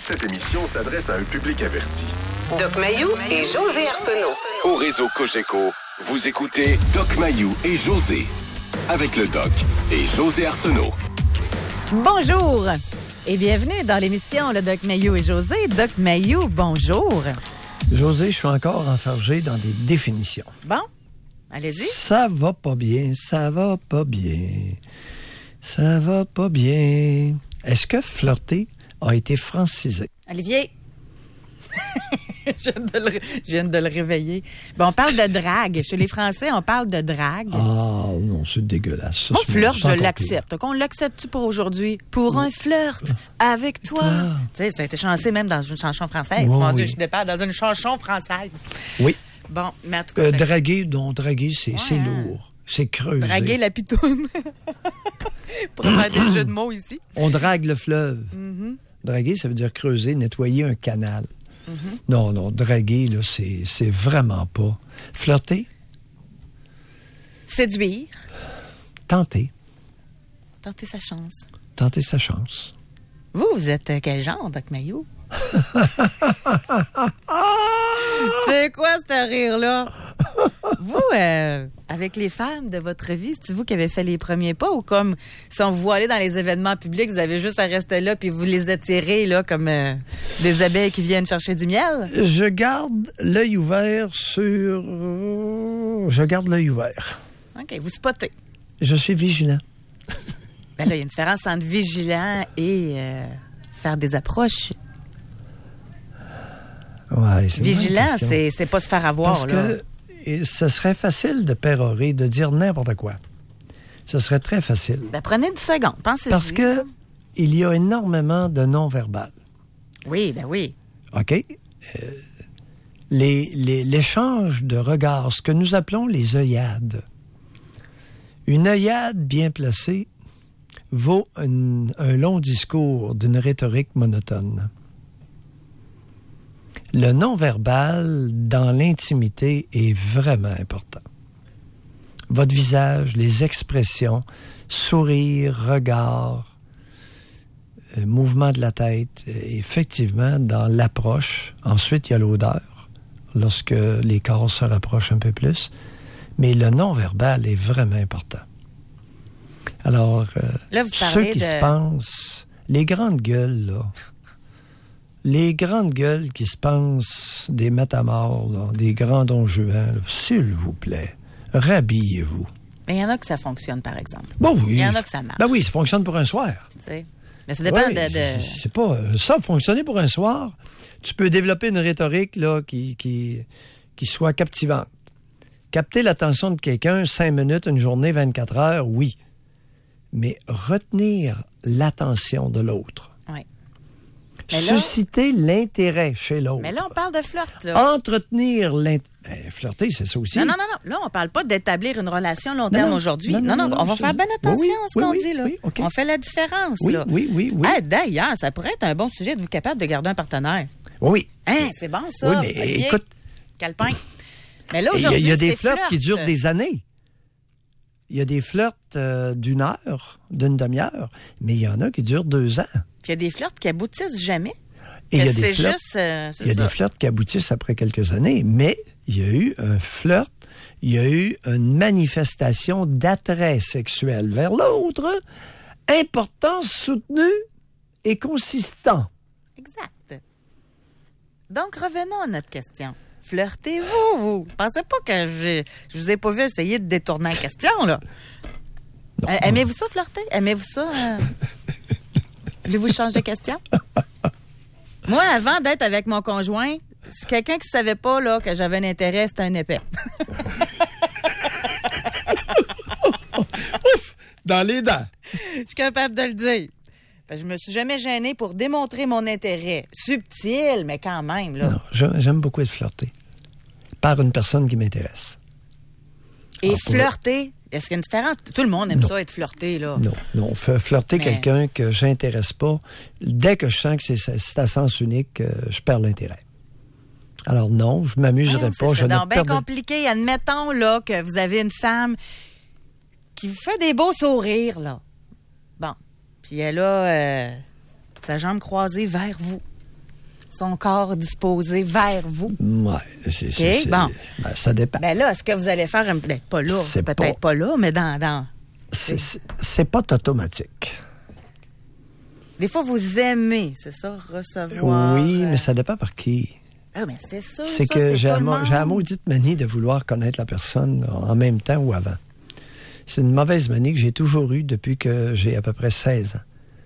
Cette émission s'adresse à un public averti. Doc Mayou et José Arsenault. Au réseau Cogeco, vous écoutez Doc Mayou et José. Avec le Doc et José Arsenault. Bonjour et bienvenue dans l'émission Le Doc Mayou et José. Doc Mayou, bonjour. José, je suis encore enfargé dans des définitions. Bon, allez-y. Ça va pas bien, ça va pas bien, ça va pas bien. Est-ce que flirter a été francisé? Olivier. Je viens de le réveiller. Bon, on parle de drague. Chez les Français, on parle de drague. Ah non, c'est dégueulasse. Ça, Moi, c'est flirt, c'est encore je l'accepte. Qu'on l'accepte-tu pour aujourd'hui? Pour un flirt avec toi. Tu sais, ça a été chanté même dans une chanson française. Oui, Mon oui. Dieu, je départs dans une chanson française. Oui. Bon, mais en tout cas... Draguer, c'est lourd. C'est creusé. Draguer la pitoune. Pour faire des jeux de mots ici. On drague le fleuve. Mm-hmm. Draguer, ça veut dire creuser, nettoyer un canal. Non, draguer, là, c'est vraiment pas. Flirter, Séduire. tenter Tenter sa chance. Vous êtes quel genre, Doc Mayou? C'est quoi ce rire-là? Vous, avec les femmes de votre vie, c'est vous qui avez fait les premiers pas ou comme si on vous voit aller dans les événements publics, vous avez juste à rester là puis vous les attirez là, comme des abeilles qui viennent chercher du miel? Je garde l'œil ouvert Je garde l'œil ouvert. OK, vous spottez. Je suis vigilant. Ben là, il y a une différence entre vigilant et faire des approches. Ouais, c'est Vigilant, c'est pas se faire avoir. Parce là. que ce serait facile de pérorer, de dire n'importe quoi. Ce serait très facile. Ben, prenez 10 secondes, pensez-y. Parce que il y a énormément de non-verbal. Oui, ben oui. OK? L'échange de regards, ce que nous appelons les œillades. Une œillade bien placée vaut un long discours d'une rhétorique monotone. Le non-verbal dans l'intimité est vraiment important. Votre visage, les expressions, sourire, regard, mouvement de la tête, effectivement, dans l'approche. Ensuite, il y a l'odeur, lorsque les corps se rapprochent un peu plus. Mais le non-verbal est vraiment important. Alors, là, vous ceux qui se pensent, les grandes gueules, là, les grandes gueules qui se pensent des matamores, là, des grands don Juan, là, s'il vous plaît, rhabillez-vous. Mais il y en a que ça fonctionne, par exemple. Bon, oui. Il y en a que ça marche. Ben oui, ça fonctionne pour un soir. Tu sais. Mais ça dépend Oui, de... C'est pas... Ça, fonctionner pour un soir, tu peux développer une rhétorique là, qui soit captivante. Capter l'attention de quelqu'un, 5 minutes, une journée, 24 heures, oui. Mais retenir l'attention de l'autre. Oui. Mais là, susciter l'intérêt chez l'autre. Mais là, on parle de flirt, là. Entretenir l'intérêt. Flirter, c'est ça aussi. Non. Là, on parle pas d'établir une relation long terme aujourd'hui. Non, on va faire bien attention à ce qu'on dit, là. Oui, okay. On fait la différence, oui, là. Oui. Ah, d'ailleurs, ça pourrait être un bon sujet de vous capable de garder un partenaire. Oui. Hein, c'est bon, ça. Oui, mais Olivier, écoute... Calepin. Mais là, aujourd'hui, il y a des c'est flirts qui durent des années. Il y a des flirts d'une heure, d'une demi-heure, mais il y en a qui durent 2 ans. Puis il y a des flirts qui aboutissent jamais. Et il y a c'est des flirts, juste, c'est il y a ça. des flirts qui aboutissent après quelques années, mais il y a eu un flirt, il y a eu une manifestation d'attrait sexuel vers l'autre, important, soutenu et consistant. Exact. Donc, revenons à notre question. Flirtez-vous, vous? Pensez pas que je vous ai pas vu essayer de détourner la question, là. Aimez-vous ça, flirter? Aimez-vous ça? Voulez-vous que je change de question? Moi, avant d'être avec mon conjoint, c'est quelqu'un qui savait pas là, que j'avais un intérêt, c'était un épais. Ouf! Dans les dents. Je suis capable de le dire. Fait que je me suis jamais gênée pour démontrer mon intérêt. Subtil, mais quand même, là. Non, j'aime beaucoup être flirté par une personne qui m'intéresse. Et flirter, est-ce qu'il y a une différence? Tout le monde aime ça, être flirté, là. Non. Flirter quelqu'un que j'intéresse pas, dès que je sens que c'est à sens unique, je perds l'intérêt. Alors non, je m'amuserai pas. C'est donc bien compliqué. Admettons, là, que vous avez une femme qui vous fait des beaux sourires, là. Bon. Puis elle a sa jambe croisée vers vous. son corps disposé vers vous? Ouais, bon. Ben, ça dépend. Ben là, est-ce que vous allez faire pas là, C'est peut-être pas là, mais dans... C'est pas automatique. Des fois, vous aimez, c'est ça, recevoir... Oui, mais ça dépend par qui. Ah, mais c'est ça, C'est ça, que c'est j'ai tout le monde. la maudite manie de vouloir connaître la personne en même temps ou avant. C'est une mauvaise manie que j'ai toujours eue depuis que j'ai à peu près 16 ans.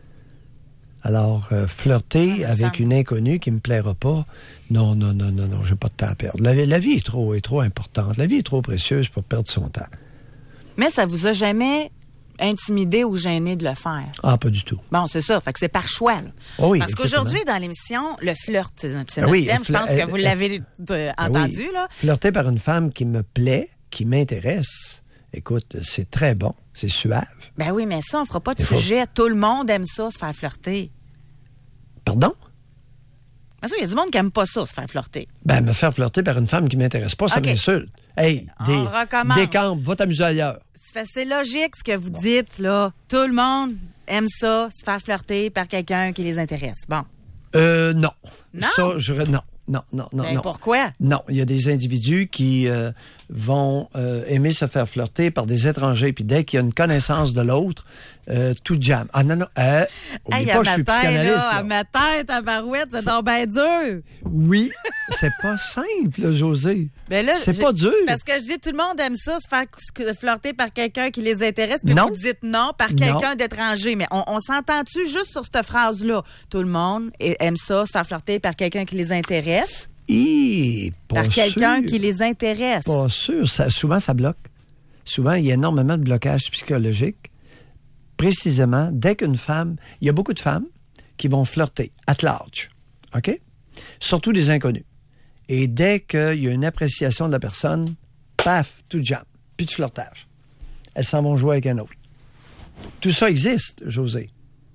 Alors, flirter avec une inconnue qui me plaira pas, non, j'ai pas de temps à perdre. La vie est trop importante. La vie est trop précieuse pour perdre son temps. Mais ça vous a jamais intimidé ou gêné de le faire? Ah, pas du tout. Bon, c'est ça. Fait que c'est par choix, là. Oh oui, parce exactement. qu'aujourd'hui, dans l'émission, le flirt, c'est notre Oui, thème. Je pense que vous l'avez entendu, oui. là. Flirter par une femme qui me plaît, qui m'intéresse, écoute, c'est très bon, c'est suave. Ben oui, mais ça, on fera pas de sujet. Tout le monde aime ça, se faire flirter. Pardon? Mais ça, il y a du monde qui aime pas ça, se faire flirter. Ben, me faire flirter par une femme qui m'intéresse pas, ça m'insulte. Hey, On recommence. décampe, va t'amuser ailleurs. C'est logique ce que vous dites, là. Tout le monde aime ça, se faire flirter par quelqu'un qui les intéresse. Bon. Non. Non? Ça, non. Ben, pourquoi? Non, il y a des individus qui vont aimer se faire flirter par des étrangers, puis dès qu'il y a une connaissance de l'autre, tout jam. Ah non, oublie pas, je suis psychanalyste. À ma tête, à barouette, c'est donc bien dur. Oui, c'est pas simple, là, José. Ben là, c'est pas dur. Parce que je dis, tout le monde aime ça, se faire flirter par quelqu'un qui les intéresse, puis Non. vous dites non par quelqu'un d'étranger. Mais on s'entend-tu juste sur cette phrase-là? Tout le monde aime ça, se faire flirter par quelqu'un qui les intéresse? Par quelqu'un qui les intéresse. Pas sûr. Souvent, ça bloque. Souvent, il y a énormément de blocage psychologique. Précisément, dès qu'une femme... Il y a beaucoup de femmes qui vont flirter at large. OK? Surtout des inconnus. Et dès qu'il y a une appréciation de la personne, paf, tout jam. Plus de flirtage. Elles s'en vont jouer avec un autre. Tout ça existe, José.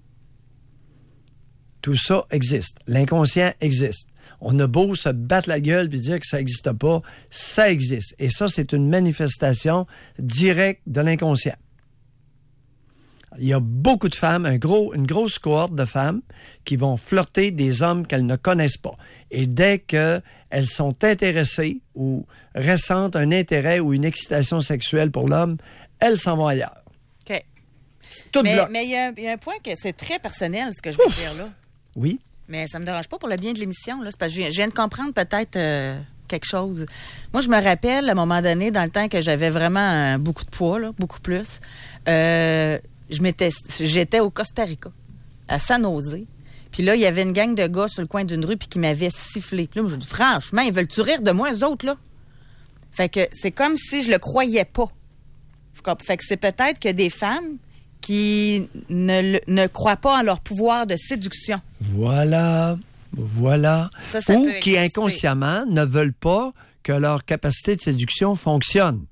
Tout ça existe. L'inconscient existe. On a beau se battre la gueule et dire que ça n'existe pas, ça existe. Et ça, c'est une manifestation directe de l'inconscient. Il y a beaucoup de femmes, une grosse cohorte de femmes qui vont flirter des hommes qu'elles ne connaissent pas. Et dès qu'elles sont intéressées ou ressentent un intérêt ou une excitation sexuelle pour l'homme, elles s'en vont ailleurs. OK. Tout mais bloc. il y a un point que c'est très personnel, ce que je veux dire là. Oui. Mais ça me dérange pas pour le bien de l'émission, là. C'est parce que je viens de comprendre peut-être quelque chose. Moi, je me rappelle, à un moment donné, dans le temps que j'avais vraiment beaucoup de poids, là, beaucoup plus, j'étais au Costa Rica, à San Jose. Puis là, il y avait une gang de gars sur le coin d'une rue puis qui m'avaient sifflé. Puis là, moi, je me dis, franchement, ils veulent-tu rire de moi, eux autres, là? Fait que c'est comme si je le croyais pas. Fait que c'est peut-être que des femmes qui ne croient pas en leur pouvoir de séduction. Voilà. Ça Ou peut qui exister. inconsciemment ne veulent pas que leur capacité de séduction fonctionne.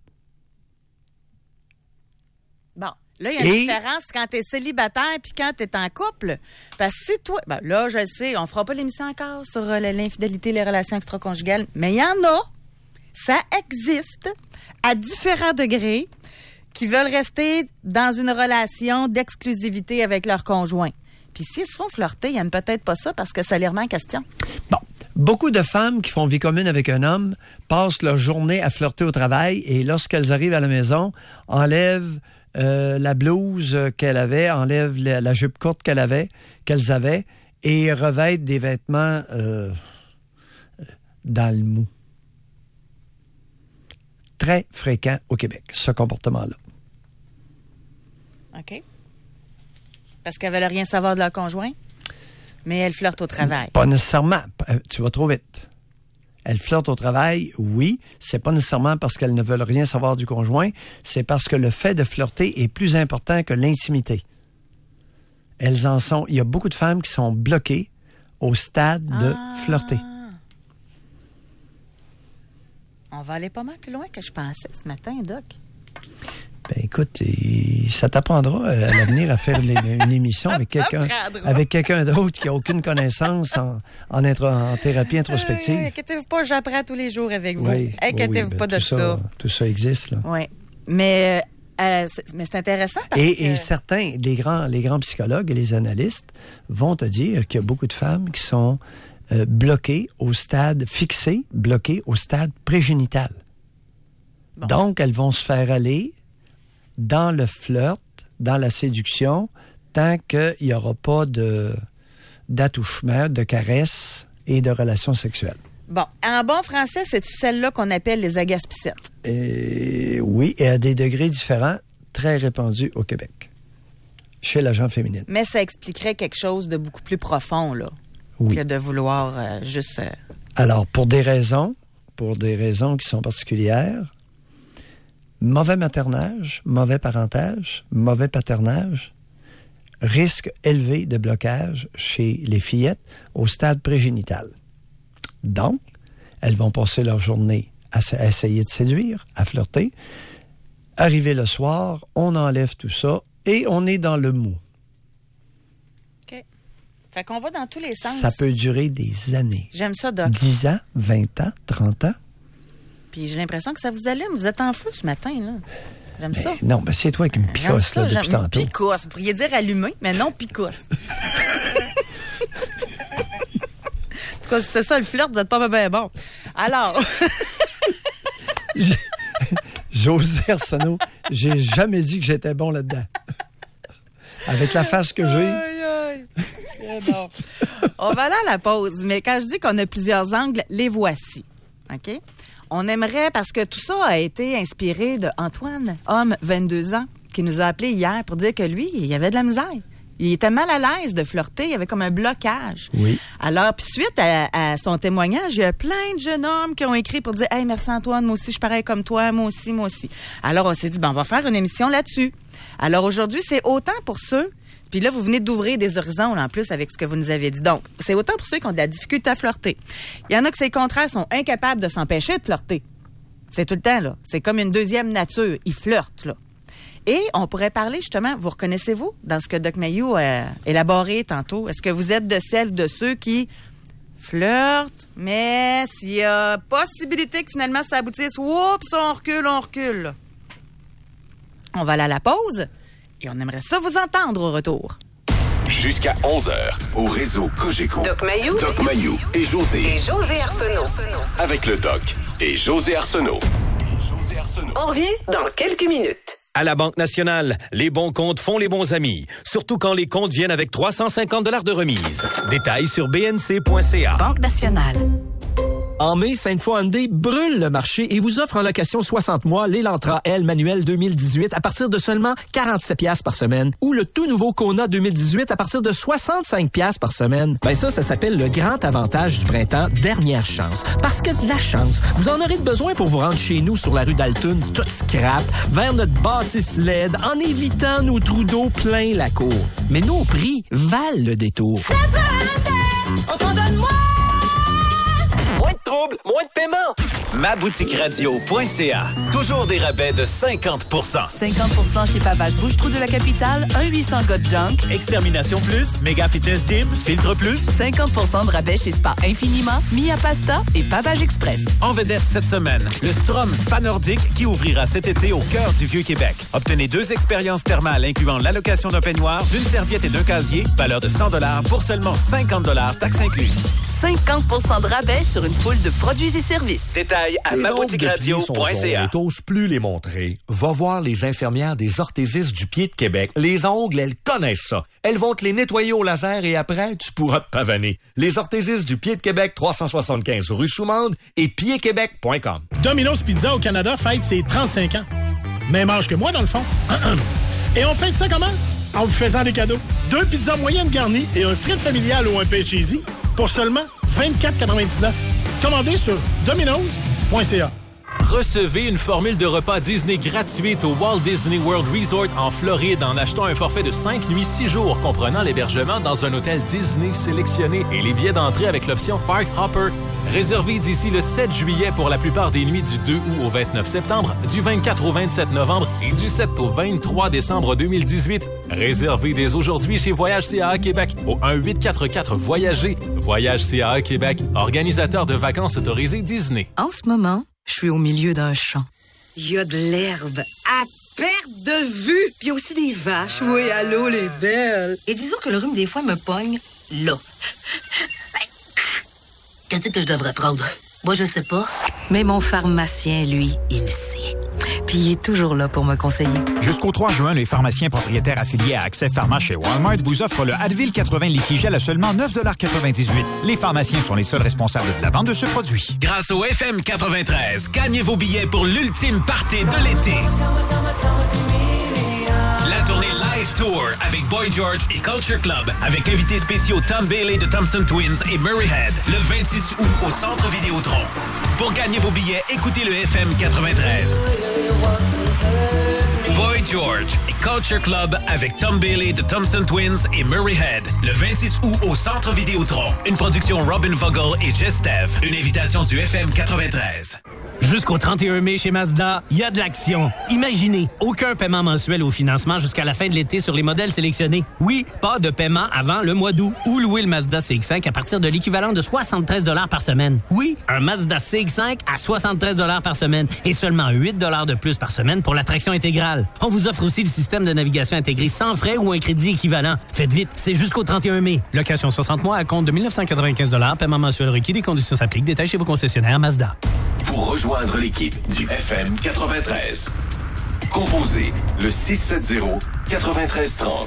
Bon, là, il y a une différence quand tu es célibataire puis quand tu es en couple. Parce que si toi... Ben, là, je le sais, on fera pas l'émission encore sur l'infidélité, les relations extra-conjugales, mais il y en a. Ça existe à différents degrés qui veulent rester dans une relation d'exclusivité avec leur conjoint. Puis s'ils se font flirter, ils n'aiment peut-être pas ça parce que ça les remet en question. Bon. Beaucoup de femmes qui font vie commune avec un homme passent leur journée à flirter au travail et lorsqu'elles arrivent à la maison, enlèvent la blouse qu'elle avait, enlève la jupe courte qu'elles avaient et revêtent des vêtements dans le mou. Très fréquent au Québec, ce comportement-là. OK. Parce qu'elles veulent rien savoir de leur conjoint, mais elles flirtent au travail. Pas nécessairement. Tu vas trop vite. Elles flirtent au travail, oui. C'est pas nécessairement parce qu'elles ne veulent rien savoir du conjoint. C'est parce que le fait de flirter est plus important que l'intimité. Elles en sont... Il y a beaucoup de femmes qui sont bloquées au stade de flirter. On va aller pas mal plus loin que je pensais ce matin, Doc. Ben écoute, ça t'apprendra à l'avenir à faire une émission avec quelqu'un d'autre qui n'a aucune connaissance en thérapie introspective. Inquiétez-vous pas, j'apprends tous les jours avec vous. Oui, Inquiétez-vous pas de ça. Tout ça existe, là. Oui. Mais c'est intéressant parce que... Et certains, les grands psychologues et les analystes vont te dire qu'il y a beaucoup de femmes qui sont bloqué au stade prégénital. Bon. Donc, elles vont se faire aller dans le flirt, dans la séduction, tant qu'il n'y aura pas d'attouchement, de caresses et de relations sexuelles. Bon, en bon français, c'est-tu celle-là qu'on appelle les agaspicettes? Oui, et à des degrés différents, très répandus au Québec, chez la gente féminine. Mais ça expliquerait quelque chose de beaucoup plus profond, là, oui, que de vouloir juste... Alors, pour des raisons qui sont particulières, mauvais maternage, mauvais parentage, mauvais paternage, risque élevé de blocage chez les fillettes au stade prégénital. Donc, elles vont passer leur journée à essayer de séduire, à flirter. Arrivé le soir, on enlève tout ça et on est dans le mou. OK. Fait qu'on va dans tous les sens. Ça peut durer des années. J'aime ça, Doc. 10 ans, 20 ans, 30 ans. Puis j'ai l'impression que ça vous allume. Vous êtes en feu ce matin, là. J'aime ça. Non, mais c'est toi qui me picosse là, depuis tantôt. Picosse. Vous pourriez dire allumé, mais non picosse. En tout cas, c'est ça, le flirt, vous n'êtes pas bien bon. Alors... José Arsenault, j'ai jamais dit que j'étais bon là-dedans. Avec la face que j'ai... Aïe, aïe. Bon. On va aller à la pause, mais quand je dis qu'on a plusieurs angles, les voici. OK? On aimerait, parce que tout ça a été inspiré de Antoine, homme, 22 ans, qui nous a appelé hier pour dire que lui, il avait de la misère. Il était mal à l'aise de flirter, il y avait comme un blocage. Oui. Alors, puis suite à son témoignage, il y a plein de jeunes hommes qui ont écrit pour dire « Hey, merci Antoine, moi aussi, je suis pareil comme toi, moi aussi, moi aussi. » Alors, on s'est dit, on va faire une émission là-dessus. Alors, aujourd'hui, c'est autant pour ceux... Puis là, vous venez d'ouvrir des horizons, là, en plus, avec ce que vous nous avez dit. Donc, c'est autant pour ceux qui ont de la difficulté à flirter. Il y en a que, c'est le contraire, sont incapables de s'empêcher de flirter. C'est tout le temps, là. C'est comme une deuxième nature. Ils flirtent, là. Et on pourrait parler, justement, vous reconnaissez-vous dans ce que Doc Mayou a élaboré tantôt? Est-ce que vous êtes de celles ou de ceux qui flirtent, mais s'il y a possibilité que finalement ça aboutisse, oups, on recule, là. On va aller à la pause et on aimerait ça vous entendre au retour. Jusqu'à 11h, au réseau Cogeco. Doc Mayou et José. Et José Arsenault. Avec le Doc et José Arsenault. On revient dans quelques minutes. À la Banque Nationale, les bons comptes font les bons amis. Surtout quand les comptes viennent avec 350 $ de remise. Détails sur bnc.ca. Banque Nationale. En mai, Sainte-Foy Hyundai brûle le marché et vous offre en location 60 mois l'Elantra L manuel 2018 à partir de seulement 47 $ par semaine ou le tout nouveau Kona 2018 à partir de 65 $ par semaine. Ben ça s'appelle le grand avantage du printemps, dernière chance. Parce que de la chance, vous en aurez besoin pour vous rendre chez nous sur la rue d'Altoun, toute scrap, vers notre bâtisse LED, en évitant nos trous d'eau plein la cour. Mais nos prix valent le détour. On t'en donne moins! Moins de troubles, moins de paiement. Maboutique-radio.ca. Toujours des rabais de 50 50% chez Pavage Bouche-Trou de la Capitale, 1-800-GOT-JUNK. Extermination Plus, Méga Fitness Gym, Filtre Plus. 50% de rabais chez Spa Infiniment, Mia Pasta et Pavage Express. En vedette cette semaine, le Strom Spa Nordique qui ouvrira cet été au cœur du Vieux-Québec. Obtenez 2 expériences thermales incluant l'allocation d'un peignoir, d'une serviette et d'un casier, valeur de 100 $ pour seulement 50 $, taxes incluses. 50% de rabais sur une foule de produits et services. Détails à maboutique-radio.ca. T'oses plus les montrer. Va voir les infirmières des orthésistes du Pied de Québec. Les ongles, elles connaissent ça. Elles vont te les nettoyer au laser et après, tu pourras te pavaner. Les orthésistes du Pied de Québec, 375 rue Soumande et piedquebec.com. Domino's Pizza au Canada fête ses 35 ans. Même âge que moi, dans le fond. Et on fête ça comment? En vous faisant des cadeaux. 2 pizzas moyennes garnies et un frit familial ou un pay cheesy pour seulement 24,99. Commandez sur dominos.ca. Recevez une formule de repas Disney gratuite au Walt Disney World Resort en Floride en achetant un forfait de 5 nuits 6 jours comprenant l'hébergement dans un hôtel Disney sélectionné et les billets d'entrée avec l'option Park Hopper. Réservé d'ici le 7 juillet pour la plupart des nuits du 2 août au 29 septembre, du 24 au 27 novembre et du 7 au 23 décembre 2018. Réservé dès aujourd'hui chez Voyage CAA Québec au 1-844-VOYAGER. Voyage CAA Québec, organisateur de vacances autorisées Disney. En ce moment, je suis au milieu d'un champ. Il y a de l'herbe à perte de vue. Puis il y a aussi des vaches. Oui, allô, les belles. Et disons que le rhume, des fois, me pogne là. Qu'est-ce que je devrais prendre? Moi, je sais pas. Mais mon pharmacien, lui, il sait. Puis il est toujours là pour me conseiller. Jusqu'au 3 juin, les pharmaciens propriétaires affiliés à Accès Pharma chez Walmart vous offrent le Advil 80 Liquigel à seulement 9,98 $. Les pharmaciens sont les seuls responsables de la vente de ce produit. Grâce au FM 93, gagnez vos billets pour l'ultime party de l'été. La tournée Live Tour avec Boy George et Culture Club, avec invités spéciaux Tom Bailey de Thompson Twins et Murray Head, le 26 août au Centre Vidéotron. Pour gagner vos billets, écoutez le FM 93. Boy George et Culture Club avec Tom Bailey de Thompson Twins et Murray Head, le 26 août au Centre Vidéotron. Une production Robin Vogel et Jess Tev. Une invitation du FM 93. Jusqu'au 31 mai chez Mazda, il y a de l'action. Imaginez, aucun paiement mensuel au financement jusqu'à la fin de l'été sur les modèles sélectionnés. Oui, pas de paiement avant le mois d'août. Ou louer le Mazda CX-5 à partir de l'équivalent de 73 $ par semaine. Oui, un Mazda CX-5 à 73 $ par semaine et seulement 8 $ de plus par semaine pour la traction intégrale. On vous offre aussi le système de navigation intégré sans frais ou un crédit équivalent. Faites vite, c'est jusqu'au 31 mai. Location 60 mois à compte de 1995 $. Paiement mensuel requis, des conditions s'appliquent. Détails chez vos concessionnaires Mazda. Pour rejoindre l'équipe du FM 93, composez le 670-9330.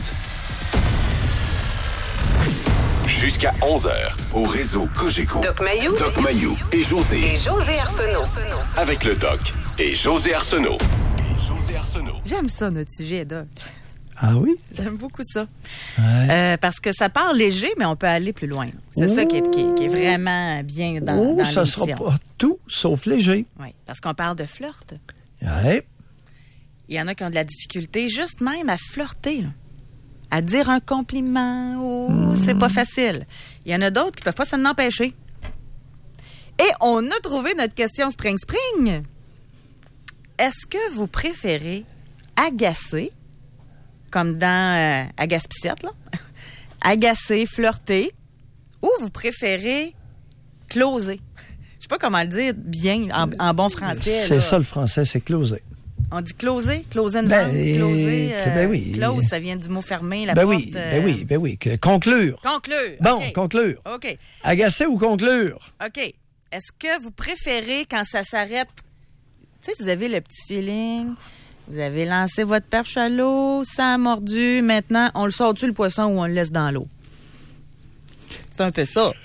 Jusqu'à 11h, au réseau Cogeco. Doc Mayou et José. Et José Arsenault. Avec le Doc et José Arsenault. J'aime ça, notre sujet, Doc. Ah oui? J'aime beaucoup ça. Ouais. Parce que ça part léger, mais on peut aller plus loin. C'est ça qui est vraiment bien dans ça l'émission. sera pas tout sauf léger. Oui, parce qu'on parle de flirt. Ouais. Il y en a qui ont de la difficulté juste même à flirter, là. À dire un compliment, c'est pas facile. Il y en a d'autres qui peuvent pas s'en empêcher. Et on a trouvé notre question Spring. Est-ce que vous préférez agacer, comme dans Agaspiciette, là, agacer, flirter, ou vous préférez closer? Je sais pas comment le dire bien en bon français. C'est là. ça le français, c'est closer. On dit closer une vente, closer. Oui. Close, ça vient du mot fermer, la ben porte. Oui. Conclure. Conclure. Bon, okay. conclure. OK. Agacer ou conclure? OK. Est-ce que vous préférez quand ça s'arrête? Tu sais, vous avez le petit feeling, vous avez lancé votre perche à l'eau, ça a mordu, maintenant, on le sort-tu le poisson ou on le laisse dans l'eau? C'est un peu ça.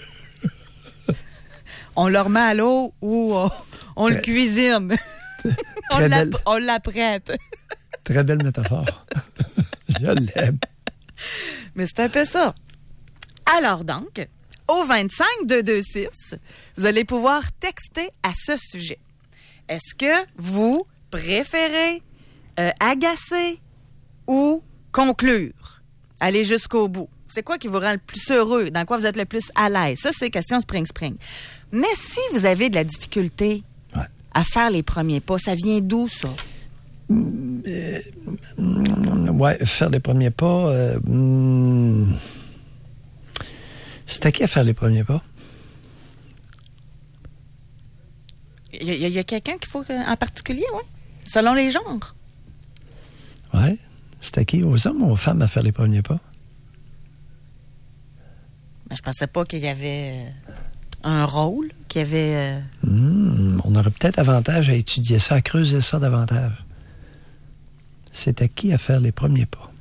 On le remet à l'eau ou on le cuisine? On l'apprête. Très belle métaphore. Je l'aime. Mais c'est un peu ça. Alors donc, au 25-226, vous allez pouvoir texter à ce sujet. Est-ce que vous préférez agacer ou conclure? Aller jusqu'au bout. C'est quoi qui vous rend le plus heureux? Dans quoi vous êtes le plus à l'aise? Ça, c'est question Spring. Mais si vous avez de la difficulté à faire les premiers pas, ça vient d'où, ça? Faire les premiers pas... C'est à qui à faire les premiers pas? Il y a quelqu'un qu'il faut en particulier, oui? Selon les genres. Oui. C'est à qui? Aux hommes ou aux femmes à faire les premiers pas? Ben, je pensais pas qu'il y avait un rôle, qu'il y avait... On aurait peut-être avantage à étudier ça, à creuser ça davantage. C'est à qui à faire les premiers pas?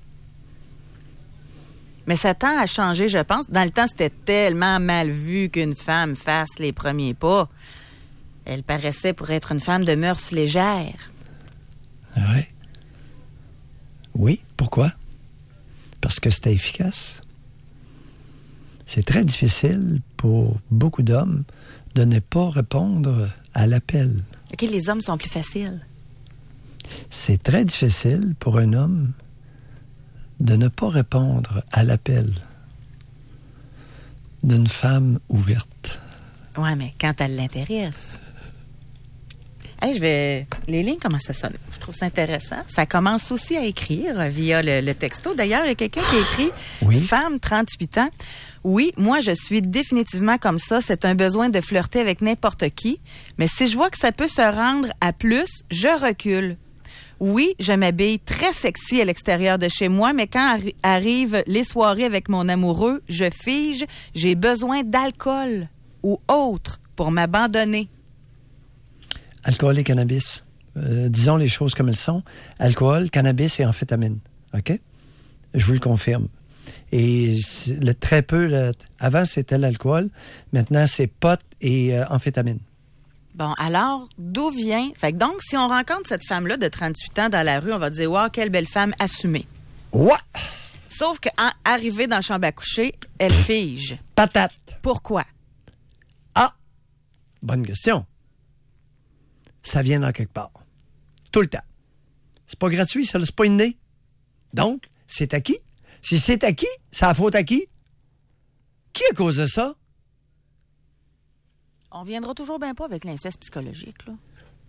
Mais ça tend à changer, je pense. Dans le temps, c'était tellement mal vu qu'une femme fasse les premiers pas. Elle paraissait pour être une femme de mœurs légères. Oui. Oui, pourquoi? Parce que c'était efficace. C'est très difficile pour beaucoup d'hommes de ne pas répondre à l'appel. OK, les hommes sont plus faciles. C'est très difficile pour un homme de ne pas répondre à l'appel d'une femme ouverte. Oui, mais quand elle l'intéresse. Hey, les lignes commencent à sonner. Je trouve ça intéressant. Ça commence aussi à écrire via le texto. D'ailleurs, il y a quelqu'un qui a écrit Femme, 38 ans. Oui, moi, je suis définitivement comme ça. C'est un besoin de flirter avec n'importe qui. Mais si je vois que ça peut se rendre à plus, je recule. Oui, je m'habille très sexy à l'extérieur de chez moi, mais quand arrivent les soirées avec mon amoureux, je fige. J'ai besoin d'alcool. ou autre pour m'abandonner? Alcool et cannabis. Disons les choses comme elles sont. Alcool, cannabis et amphétamine. OK? Je vous le confirme. Et très peu... avant, c'était l'alcool. Maintenant, c'est pot et amphétamine. Bon, alors, d'où vient... Fait que donc, si on rencontre cette femme-là de 38 ans dans la rue, on va dire « Wow, quelle belle femme assumée. » Ouais! Sauf qu'arrivée dans la chambre à coucher, elle fige. Patate. Pourquoi? Ah! Bonne question. Ça vient dans quelque part. Tout le temps. C'est pas gratuit, ça, c'est pas inné. Donc, c'est acquis. Si c'est acquis, c'est la faute à qui? Qui a causé ça? On viendra toujours bien pas avec l'inceste psychologique, là.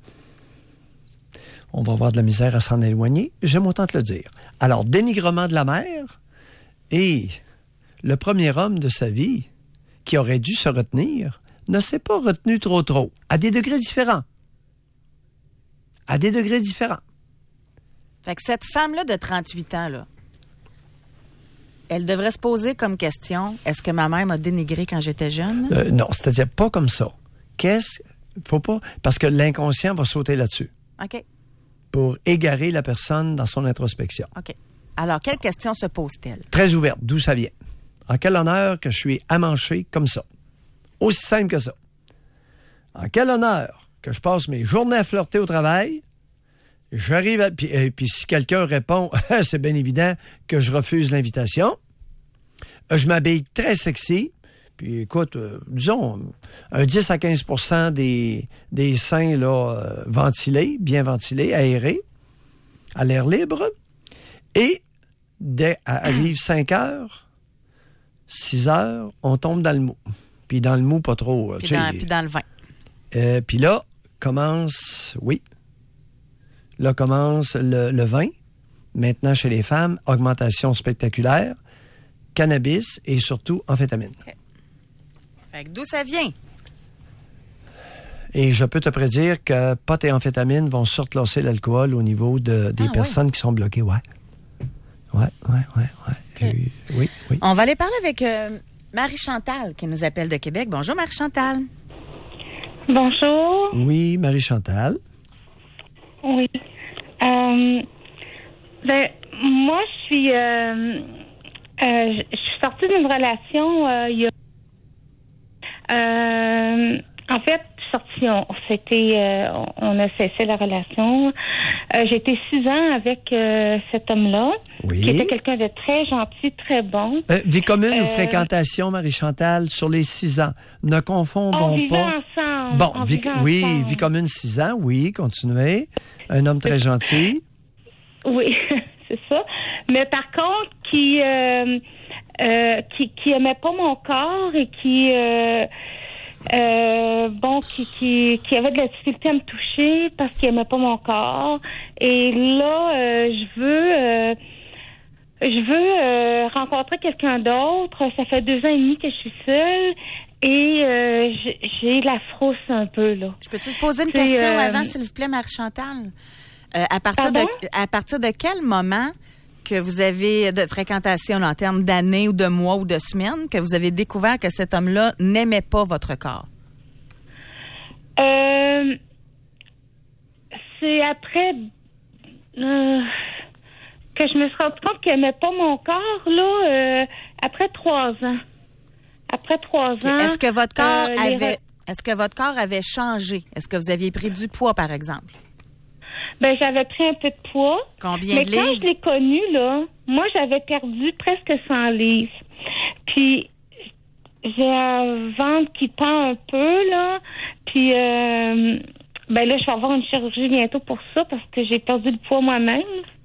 On va avoir de la misère à s'en éloigner, j'aime autant te le dire. Alors, dénigrement de la mère et le premier homme de sa vie qui aurait dû se retenir ne s'est pas retenu trop, à des degrés différents. À des degrés différents. Fait que cette femme-là de 38 ans, là, elle devrait se poser comme question, est-ce que ma mère m'a dénigré quand j'étais jeune? Non, c'est-à-dire pas comme ça. Faut pas... Parce que l'inconscient va sauter là-dessus. OK. Pour égarer la personne dans son introspection. OK. Alors, quelle question se pose-t-elle? Très ouverte, d'où ça vient. En quel honneur que je suis amanché comme ça? Aussi simple que ça. En quel honneur que je passe mes journées à flirter au travail, j'arrive à... Puis si quelqu'un répond, c'est bien évident que je refuse l'invitation. Je m'habille très sexy. Puis écoute, disons, un 10 à 15 % des seins là, ventilés, bien ventilés, aérés, à l'air libre. Et arrive 5 heures, 6 heures, on tombe dans le mou. Puis dans le mou, pas trop. Puis dans le vin. Puis là, commence le vin. Maintenant, chez les femmes, augmentation spectaculaire, cannabis et surtout amphétamine. Okay. Fait que d'où ça vient? Et je peux te prédire que pot et amphétamine vont surclasser l'alcool au niveau des personnes qui sont bloquées. Ouais. Okay. Oui. On va aller parler avec Marie-Chantal qui nous appelle de Québec. Bonjour, Marie-Chantal. Bonjour. Oui, Marie-Chantal. Oui. Moi, je suis sortie d'une relation il y a... en fait, on a cessé la relation. J'ai été 6 ans avec cet homme-là, qui était quelqu'un de très gentil, très bon. Vie commune ou fréquentation, Marie-Chantal, sur les 6 ans? Ne confondons pas. Ensemble. Bon, vie commune 6 ans, oui, continuez. Un homme très gentil. Oui, c'est ça. Mais par contre, qui aimait pas mon corps et qui avait de la difficulté à me toucher parce qu'il aimait pas mon corps. Et là, je veux rencontrer quelqu'un d'autre. Ça fait 2 ans et demi que je suis seule et j'ai la frousse un peu, là. Je peux-tu te poser une question avant, s'il vous plaît, Marie-Chantal? À partir de quel moment que vous avez de fréquentation en termes d'années ou de mois ou de semaines que vous avez découvert que cet homme-là n'aimait pas votre corps? C'est après que je me suis rendu compte qu'il n'aimait pas mon corps, là, après 3 ans. Après 3 ans. Est-ce que votre corps avait changé? Est-ce que vous aviez pris du poids, par exemple? Ben, j'avais pris un peu de poids. Combien de livres? Mais quand je l'ai connu, là, moi, j'avais perdu presque 100 livres. Puis, j'ai un ventre qui pend un peu, là. Puis, ben là, je vais avoir une chirurgie bientôt pour ça parce que j'ai perdu le poids moi-même.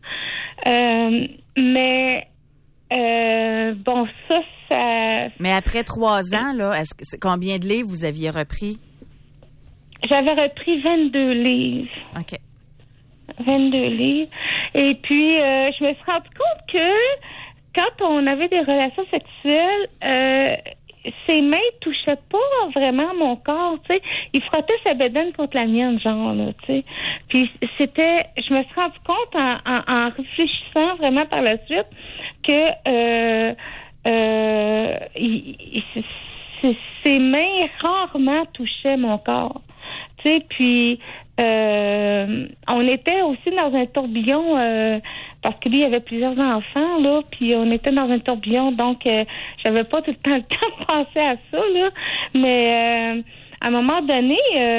Bon, ça... Mais après 3 ans, là, combien de livres vous aviez repris? J'avais repris 22 livres. OK. 22 livres. Et puis, je me suis rendu compte que quand on avait des relations sexuelles, ses mains touchaient pas vraiment mon corps, tu sais. Il frottait sa bedaine contre la mienne, genre, là, tu sais. Puis, je me suis rendu compte en réfléchissant vraiment par la suite que ses mains rarement touchaient mon corps. Tu sais, puis on était aussi dans un tourbillon parce que lui, il avait plusieurs enfants, là, puis on était dans un tourbillon, donc j'avais pas tout le temps de penser à ça, là. Mais à un moment donné,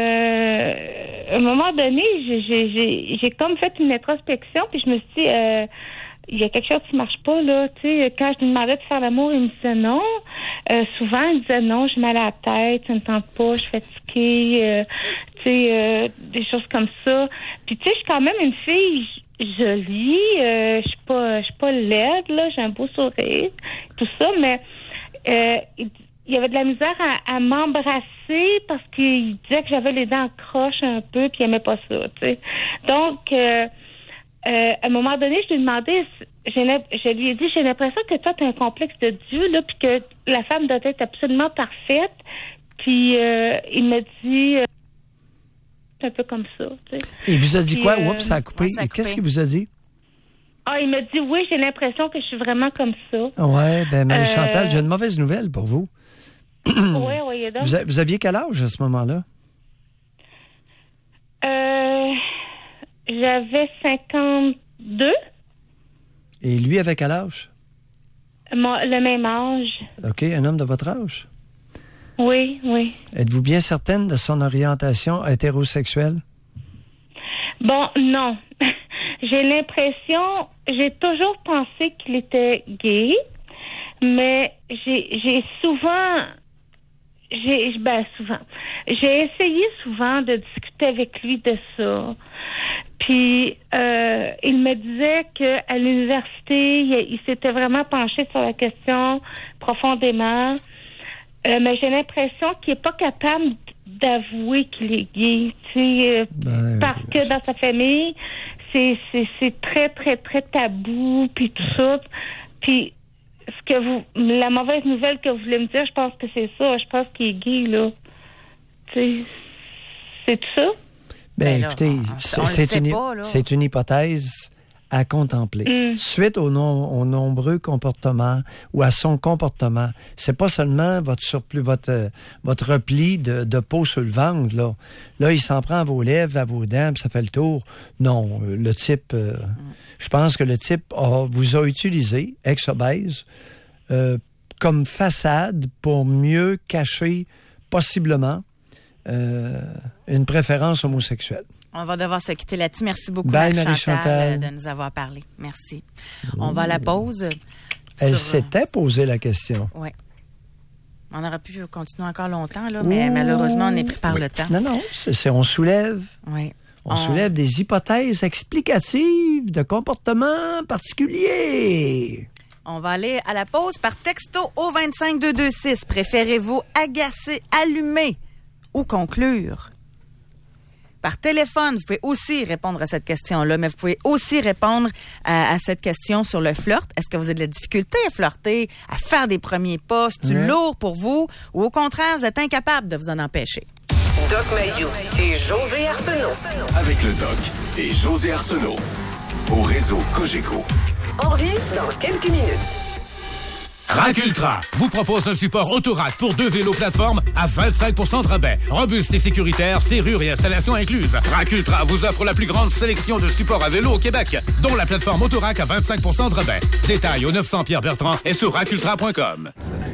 j'ai comme fait une introspection, puis je me suis dit, il y a quelque chose qui marche pas, là. Tu sais, quand je lui demandais de faire l'amour, il me disait non. Souvent, il disait non, j'ai mal à la tête, ça me tente pas, je suis fatiguée, tu sais, des choses comme ça. Puis, tu sais, je suis quand même une fille jolie, je suis pas laide, là, j'ai un beau sourire, tout ça, mais il y avait de la misère à m'embrasser parce qu'il disait que j'avais les dents croches un peu, puis il aimait pas ça, tu sais. Donc, à un moment donné, je lui ai demandé, je lui ai dit, j'ai l'impression que toi, tu as un complexe de Dieu, là, puis que la femme doit être absolument parfaite. Puis il m'a dit, un peu comme ça. Tu sais. Il vous a dit quoi? Oups, ça a coupé. Et qu'est-ce qu'il vous a dit? Ah, il m'a dit, oui, j'ai l'impression que je suis vraiment comme ça. Oui, bien, Marie-Chantal, j'ai une mauvaise nouvelle pour vous. Oui, donc. Vous aviez quel âge à ce moment-là? J'avais 52. Et lui avait quel âge? Le même âge. OK, un homme de votre âge? Oui. Êtes-vous bien certaine de son orientation hétérosexuelle? Bon, non. J'ai toujours pensé qu'il était gay, mais j'ai essayé souvent de discuter avec lui de ça. Puis il me disait qu'à l'université, il s'était vraiment penché sur la question profondément. Mais j'ai l'impression qu'il n'est pas capable d'avouer qu'il est gay, tu sais, parce que dans sa famille, c'est très, très, très tabou, puis tout ça. Puis la mauvaise nouvelle que vous voulez me dire, je pense que c'est ça. Je pense qu'il est gay, là. Tu sais, c'est tout ça? Bien, écoutez, c'est une hypothèse à contempler. Suite aux nombreux comportements ou à son comportement, c'est pas seulement votre surplus, votre repli de peau sur le ventre, là. Là, il s'en prend à vos lèvres, à vos dents, puis ça fait le tour. Non, le type, je pense que le type vous a utilisé, ex-obèse, comme façade pour mieux cacher, possiblement, une préférence homosexuelle. On va devoir se quitter là-dessus. Merci beaucoup, Marie-Chantal, de nous avoir parlé. Merci. On va à la pause. Elle s'était posé la question. Oui. On aurait pu continuer encore longtemps, là, mais malheureusement, on est pris par le temps. Non, on soulève. Oui. On soulève des hypothèses explicatives de comportements particuliers. On va aller à la pause par texto au 25226. Préférez-vous agacer, allumer ou conclure? Par téléphone, vous pouvez aussi répondre à cette question-là, mais vous pouvez aussi répondre à cette question sur le flirt. Est-ce que vous avez de la difficulté à flirter, à faire des premiers pas? C'est-tu lourd pour vous? Ou au contraire, vous êtes incapable de vous en empêcher? Doc Mayou et José Arsenault. Avec le Doc et José Arsenault. Au réseau Cogeco. On revient dans quelques minutes. Rack Ultra vous propose un support autorack pour 2 vélos plateformes à 25% de rabais. Robuste et sécuritaire, serrure et installation incluse. Rack Ultra vous offre la plus grande sélection de supports à vélo au Québec, dont la plateforme autorack à 25% de rabais. Détails au 900 Pierre Bertrand et sur rackultra.com.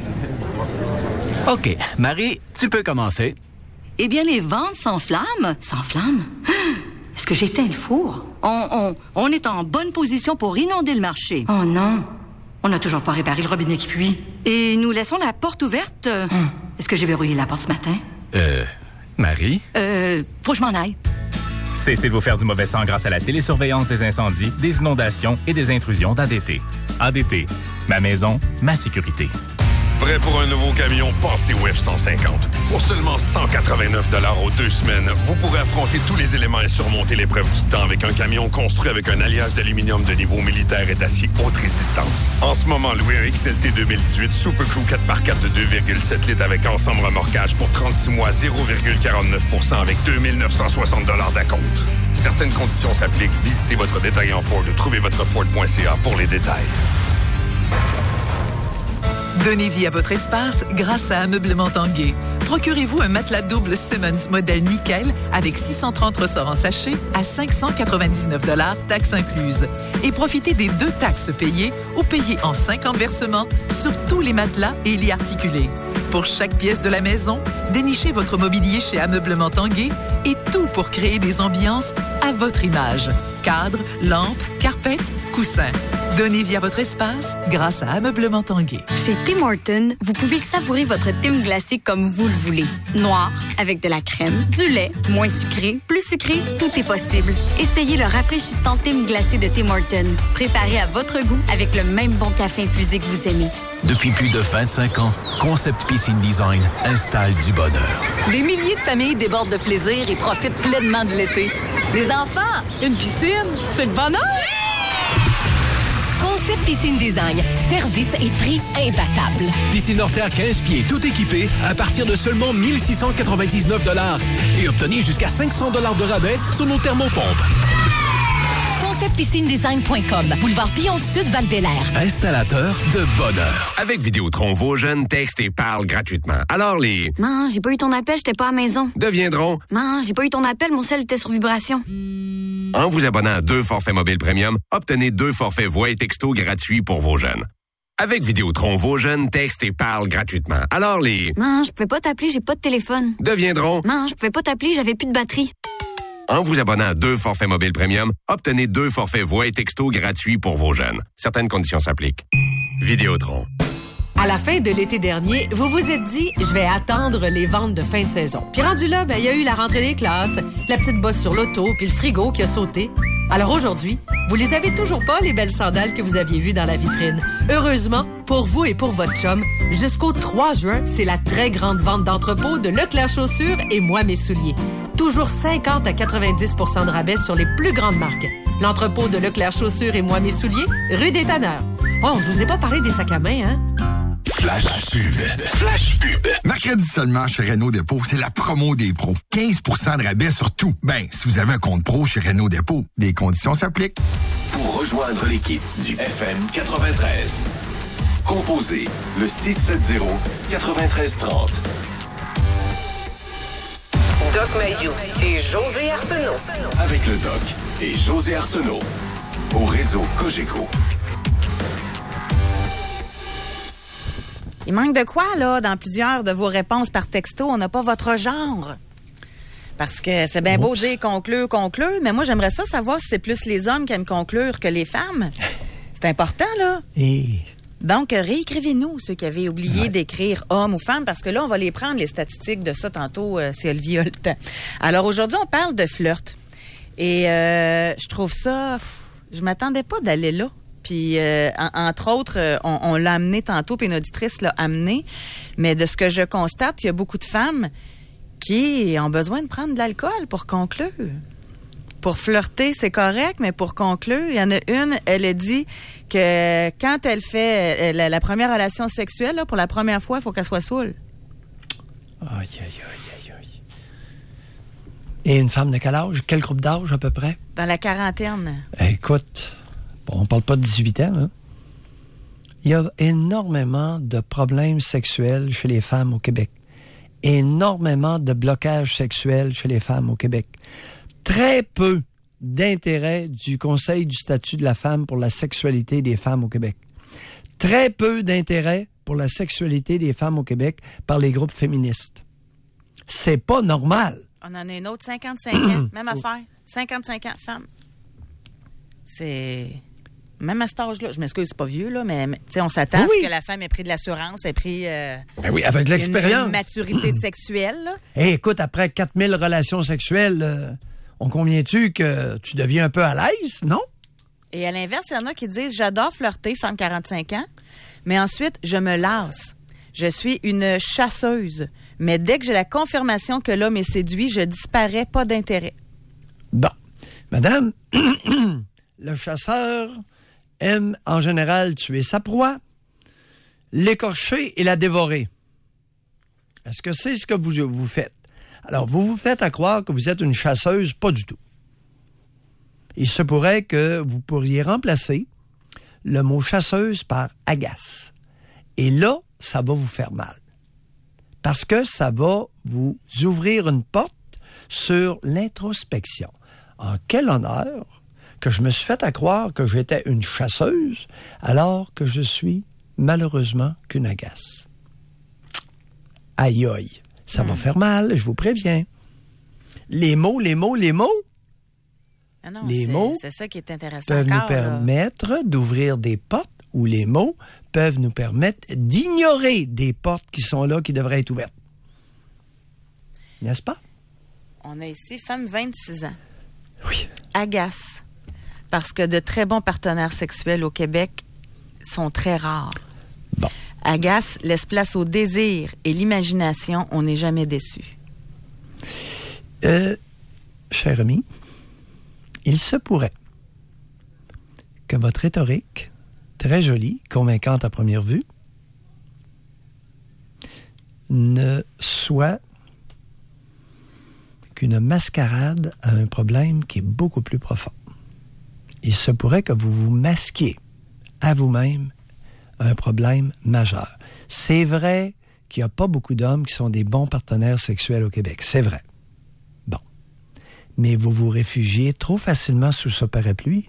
OK, Marie, tu peux commencer. Eh bien, les ventes s'enflamment. S'enflamment? Est-ce que j'éteins le four? On est en bonne position pour inonder le marché. Oh non. On n'a toujours pas réparé le robinet qui fuit. Et nous laissons la porte ouverte. Est-ce que j'ai verrouillé la porte ce matin? Marie? Faut que je m'en aille. Cessez de vous faire du mauvais sang grâce à la télésurveillance des incendies, des inondations et des intrusions d'ADT. ADT, ma maison, ma sécurité. Prêt pour un nouveau camion? Passez au F-150. Pour seulement 189 $ aux 2 semaines, vous pourrez affronter tous les éléments et surmonter l'épreuve du temps avec un camion construit avec un alliage d'aluminium de niveau militaire et d'acier haute résistance. En ce moment, louez un XLT 2018 Super Crew 4x4 de 2,7 litres avec ensemble remorquage pour 36 mois, 0,49% avec 2 960 $ d'acompte. Certaines conditions s'appliquent. Visitez votre détaillant Ford ou trouvez votre Ford.ca pour les détails. Donnez vie à votre espace grâce à Ameublement Tanguay. Procurez-vous un matelas double Simmons modèle nickel avec 630 ressorts en sachet à 599 $, taxes incluses. Et profitez des 2 taxes payées ou payées en 50 versements sur tous les matelas et lits articulés. Pour chaque pièce de la maison, dénichez votre mobilier chez Ameublement Tanguay et tout pour créer des ambiances à votre image. Cadres, lampes, carpettes, coussins. Donnez vie à votre espace grâce à Ameublement Tanguay. Chez Tim Hortons, vous pouvez savourer votre Tim glacé comme vous le voulez. Noir, avec de la crème, du lait, moins sucré, plus sucré, tout est possible. Essayez le rafraîchissant Tim glacé de Tim Hortons. Préparé à votre goût avec le même bon café infusé que vous aimez. Depuis plus de 25 ans, Concept Piscine Design installe du bonheur. Des milliers de familles débordent de plaisir et profitent pleinement de l'été. Les enfants, une piscine, c'est le bonheur! Concept Piscine Design. Service et prix imbattables. Piscine hors terre 15 pieds, tout équipé, à partir de seulement 1 699 $. Et obtenez jusqu'à 500 $ de rabais sur nos thermopompes. ConceptPiscineDesign.com. Boulevard Pillon Sud, Val-Bélair. Installateur de bonheur. Avec Vidéotron, vos jeunes textent et parlent gratuitement. Alors Non, j'ai pas eu ton appel, j'étais pas à la maison. deviendront, Non, j'ai pas eu ton appel, mon cell était sur vibration. en vous abonnant à 2 forfaits mobiles premium, obtenez 2 forfaits voix et texto gratuits pour vos jeunes. Avec Vidéotron, vos jeunes textent et parlent gratuitement. Alors Non, je pouvais pas t'appeler, j'ai pas de téléphone. deviendront, Non, je pouvais pas t'appeler, j'avais plus de batterie. en vous abonnant à 2 forfaits mobiles premium, obtenez 2 forfaits voix et texto gratuits pour vos jeunes. Certaines conditions s'appliquent. Vidéotron. À la fin de l'été dernier, vous vous êtes dit « Je vais attendre les ventes de fin de saison ». Puis rendu là, il y a eu la rentrée des classes, la petite bosse sur l'auto, puis le frigo qui a sauté. Alors aujourd'hui, vous les avez toujours pas, les belles sandales que vous aviez vues dans la vitrine. Heureusement, pour vous et pour votre chum, jusqu'au 3 juin, c'est la très grande vente d'entrepôt de Leclerc Chaussures et Moi Mes Souliers. Toujours 50 à 90 % de rabais sur les plus grandes marques. L'entrepôt de Leclerc Chaussures et Moi Mes Souliers, rue des Tanneurs. Oh, je vous ai pas parlé des sacs à main, hein? Flash pub. Flash pub. Mercredi seulement chez Renault Dépôt, c'est la promo des pros. 15 % de rabais sur tout. Ben, si vous avez un compte pro chez Renault Dépôt, des conditions s'appliquent. Pour rejoindre l'équipe du FM 93, composez le 670-9330. Doc Mayou et José Arsenault. Avec le Doc et José Arsenault. Au réseau Cogeco. Il manque de quoi, là, dans plusieurs de vos réponses par texto? On n'a pas votre genre. Parce que c'est bien beau dire conclure, mais moi, j'aimerais ça savoir si c'est plus les hommes qui aiment conclure que les femmes. C'est important, là. Donc, réécrivez-nous, ceux qui avaient oublié d'écrire homme ou femme, parce que là, on va les prendre, les statistiques de ça, tantôt, si Olivier a le temps. Alors, aujourd'hui, on parle de flirt. Et je trouve ça... Je m'attendais pas d'aller là. Puis, entre autres, on l'a amené tantôt, puis une auditrice l'a amené. Mais de ce que je constate, il y a beaucoup de femmes qui ont besoin de prendre de l'alcool pour conclure. Pour flirter, c'est correct, mais pour conclure, il y en a une, elle a dit que quand elle fait la première relation sexuelle, là, pour la première fois, il faut qu'elle soit saoule. Aïe. Et une femme de quel âge? Quel groupe d'âge, à peu près? Dans la quarantaine. Écoute... On parle pas de 18 ans, hein? Il y a énormément de problèmes sexuels chez les femmes au Québec. Énormément de blocages sexuels chez les femmes au Québec. Très peu d'intérêt du Conseil du statut de la femme pour la sexualité des femmes au Québec. Très peu d'intérêt pour la sexualité des femmes au Québec par les groupes féministes. C'est pas normal. On en a une autre, 55 ans. Même affaire. 55 ans, femme. C'est... Même à cet âge-là, je m'excuse, c'est pas vieux, là, mais on s'attend à ce que la femme ait pris de l'assurance, ait pris avec l'expérience. Une maturité sexuelle. Là. Hey, écoute, après 4000 relations sexuelles, on convient-tu que tu deviens un peu à l'aise, non? Et à l'inverse, il y en a qui disent « J'adore flirter, femme 45 ans, mais ensuite, je me lasse. Je suis une chasseuse, mais dès que j'ai la confirmation que l'homme est séduit, je disparais, pas d'intérêt. » Bon. Madame, le chasseur aime en général tuer sa proie, l'écorcher et la dévorer. Est-ce que c'est ce que vous faites? Alors, vous vous faites à croire que vous êtes une chasseuse, pas du tout. Il se pourrait que vous pourriez remplacer le mot chasseuse par agace. Et là, ça va vous faire mal. Parce que ça va vous ouvrir une porte sur l'introspection. En quel honneur que je me suis fait à croire que j'étais une chasseuse alors que je suis malheureusement qu'une agace. Aïe aïe, ça va faire mal, je vous préviens. Les mots. Ah non, les mots c'est ça qui est intéressant peuvent encore, nous permettre d'ouvrir des portes ou les mots peuvent nous permettre d'ignorer des portes qui sont là, qui devraient être ouvertes. N'est-ce pas? On a ici femme 26 ans. Oui. Agace. Parce que de très bons partenaires sexuels au Québec sont très rares. Bon. Agace laisse place au désir et l'imagination. On n'est jamais déçu. Cher ami, il se pourrait que votre rhétorique, très jolie, convaincante à première vue, ne soit qu'une mascarade à un problème qui est beaucoup plus profond. Il se pourrait que vous vous masquiez à vous-même un problème majeur. C'est vrai qu'il n'y a pas beaucoup d'hommes qui sont des bons partenaires sexuels au Québec. C'est vrai. Bon. Mais vous vous réfugiez trop facilement sous ce parapluie.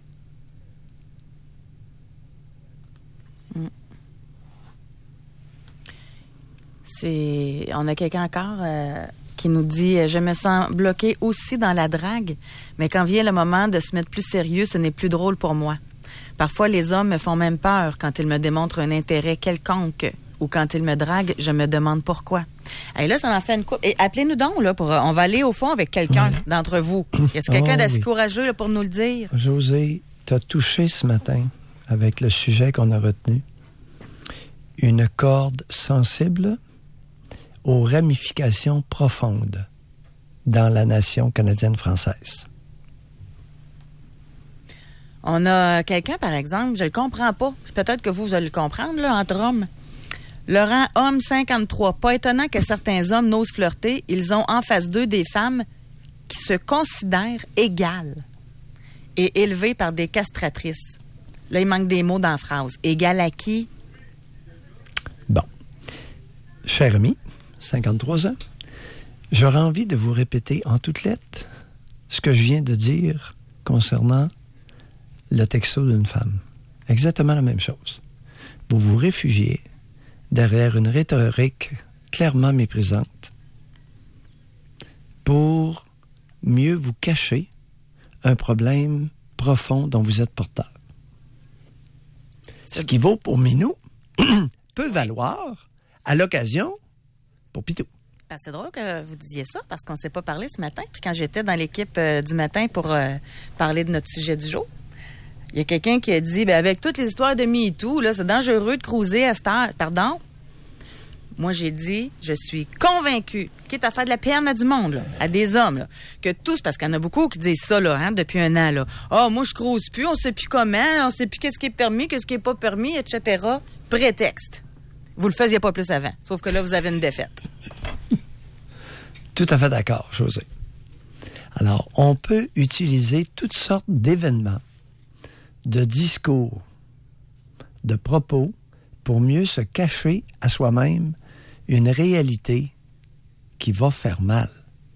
On a quelqu'un encore qui nous dit « Je me sens bloqué aussi dans la drague, mais quand vient le moment de se mettre plus sérieux, ce n'est plus drôle pour moi. Parfois, les hommes me font même peur quand ils me démontrent un intérêt quelconque ou quand ils me draguent, je me demande pourquoi. » Et là, ça en fait une coupe. Et appelez-nous donc, là, on va aller au fond avec quelqu'un d'entre vous. Y a-t-il quelqu'un d'assez courageux là, pour nous le dire? José, t'as touché ce matin, avec le sujet qu'on a retenu, une corde sensible aux ramifications profondes dans la nation canadienne-française. On a quelqu'un, par exemple, je le comprends pas. Peut-être que vous allez le comprendre, là, entre hommes. Laurent, homme 53. Pas étonnant que certains hommes n'osent flirter. Ils ont en face d'eux des femmes qui se considèrent égales et élevées par des castratrices. Là, il manque des mots dans la phrase. Égales à qui? Bon. Cher ami, 53 ans, j'aurais envie de vous répéter en toutes lettres ce que je viens de dire concernant le texto d'une femme. Exactement la même chose. Vous vous réfugiez derrière une rhétorique clairement méprisante pour mieux vous cacher un problème profond dont vous êtes porteur. Ce qui vaut pour Minou peut valoir à l'occasion pour Pitou. Ben, c'est drôle que vous disiez ça parce qu'on ne s'est pas parlé ce matin. Puis quand j'étais dans l'équipe du matin pour parler de notre sujet du jour, il y a quelqu'un qui a dit, avec toutes les histoires de MeToo, là, c'est dangereux de cruiser à cette heure. Pardon? Moi, j'ai dit, je suis convaincue, quitte à faire de la peine à du monde, là, à des hommes, là, que tous, parce qu'il y en a beaucoup qui disent ça là, depuis un an. Là. « moi, je cruise plus, on sait plus comment, on sait plus qu'est-ce qui est permis, qu'est-ce qui est pas permis, etc. » Prétexte. Vous le faisiez pas plus avant, sauf que là, vous avez une défaite. Tout à fait d'accord, José. Alors, on peut utiliser toutes sortes d'événements, de discours, de propos, pour mieux se cacher à soi-même une réalité qui va faire mal.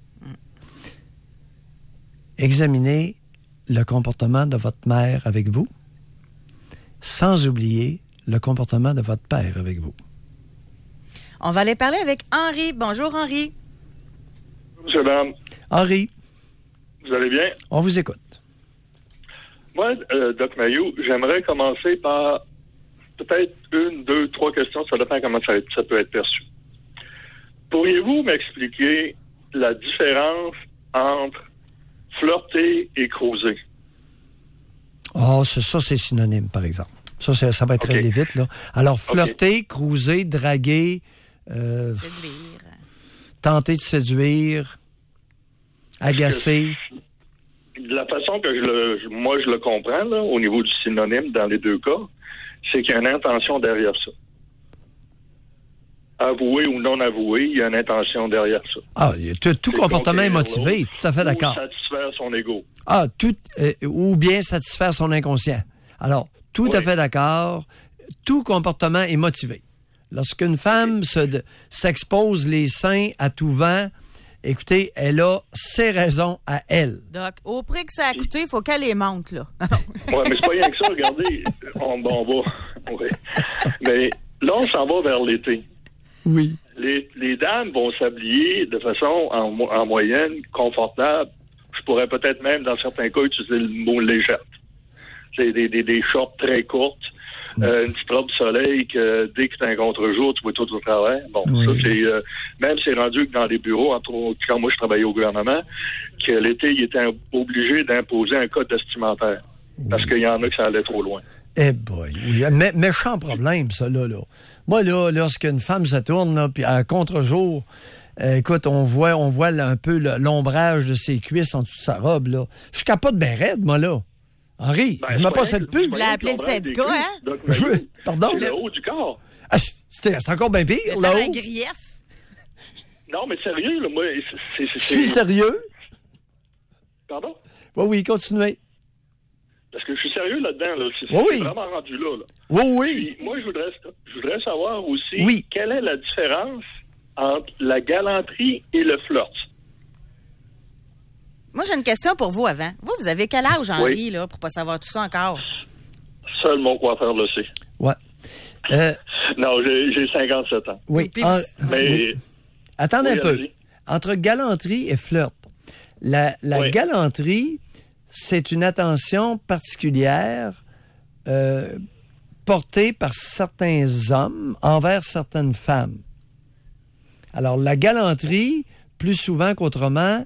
Examinez le comportement de votre mère avec vous, sans oublier le comportement de votre père avec vous. On va aller parler avec Henri. Bonjour, Henri. Monsieur, madame. Henri. Vous allez bien? On vous écoute. Moi, Doc Mayou, j'aimerais commencer par peut-être 1, 2, 3 questions. Ça dépend comment ça peut être perçu. Pourriez-vous m'expliquer la différence entre flirter et cruiser? Oh, ça c'est synonyme, par exemple. Ça va être allé vite, là. Alors, flirter, cruiser, draguer, séduire. Tenter de séduire, agacer. De la façon que je le comprends, là, au niveau du synonyme dans les deux cas, c'est qu'il y a une intention derrière ça. Avoué ou non avoué, il y a une intention derrière ça. Ah, tout comportement est motivé, tout à fait d'accord. Ou satisfaire son ego. Ah, ou bien satisfaire son inconscient. Alors, tout à fait d'accord, tout comportement est motivé. Lorsqu'une femme s'expose les seins à tout vent, écoutez, elle a ses raisons à elle. Doc, au prix que ça a coûté, il faut qu'elle les monte, là. Oui, mais c'est pas rien que ça, regardez. On va. Oui. Mais là, on s'en va vers l'été. Oui. Les dames vont s'habiller de façon, en moyenne, confortable. Je pourrais peut-être même, dans certains cas, utiliser le mot légère. C'est des shorts très courtes. Une petite robe de soleil que dès que tu as un contre-jour, tu vois tout au travers. Bon, ça, c'est... même c'est rendu que dans les bureaux, entre autres, quand moi je travaillais au gouvernement, que l'été, ils étaient obligés d'imposer un code vestimentaire. Parce qu'il y en a que ça allait trop loin. Eh boy, méchant problème, ça, là. Moi, là, lorsqu'une femme se tourne, là, puis à contre-jour, écoute, on voit là, un peu l'ombrage de ses cuisses en dessous de sa robe, là. Je capote bien raide, moi, là. Henri, je me passe cette pub. Vous l'avez appelé le syndicat, hein? Pardon? Le haut du corps. Ah, c'est encore bien pire, là. Un grief. Non, mais sérieux, là, moi, Je suis sérieux? Pardon? Oui, continuez. Parce que je suis sérieux là-dedans, là. C'est vraiment rendu là. Oui. Puis, moi, je voudrais savoir aussi quelle est la différence entre la galanterie et le flirt. Moi, j'ai une question pour vous avant. Vous avez quel âge, Henri, là, pour pas savoir tout ça encore? Seul mon coiffeur le sait. Ouais. Non, j'ai 57 ans. Oui. Mais... Attendez un peu. Entre galanterie et flirt, la galanterie, c'est une attention particulière portée par certains hommes envers certaines femmes. Alors, la galanterie, plus souvent qu'autrement,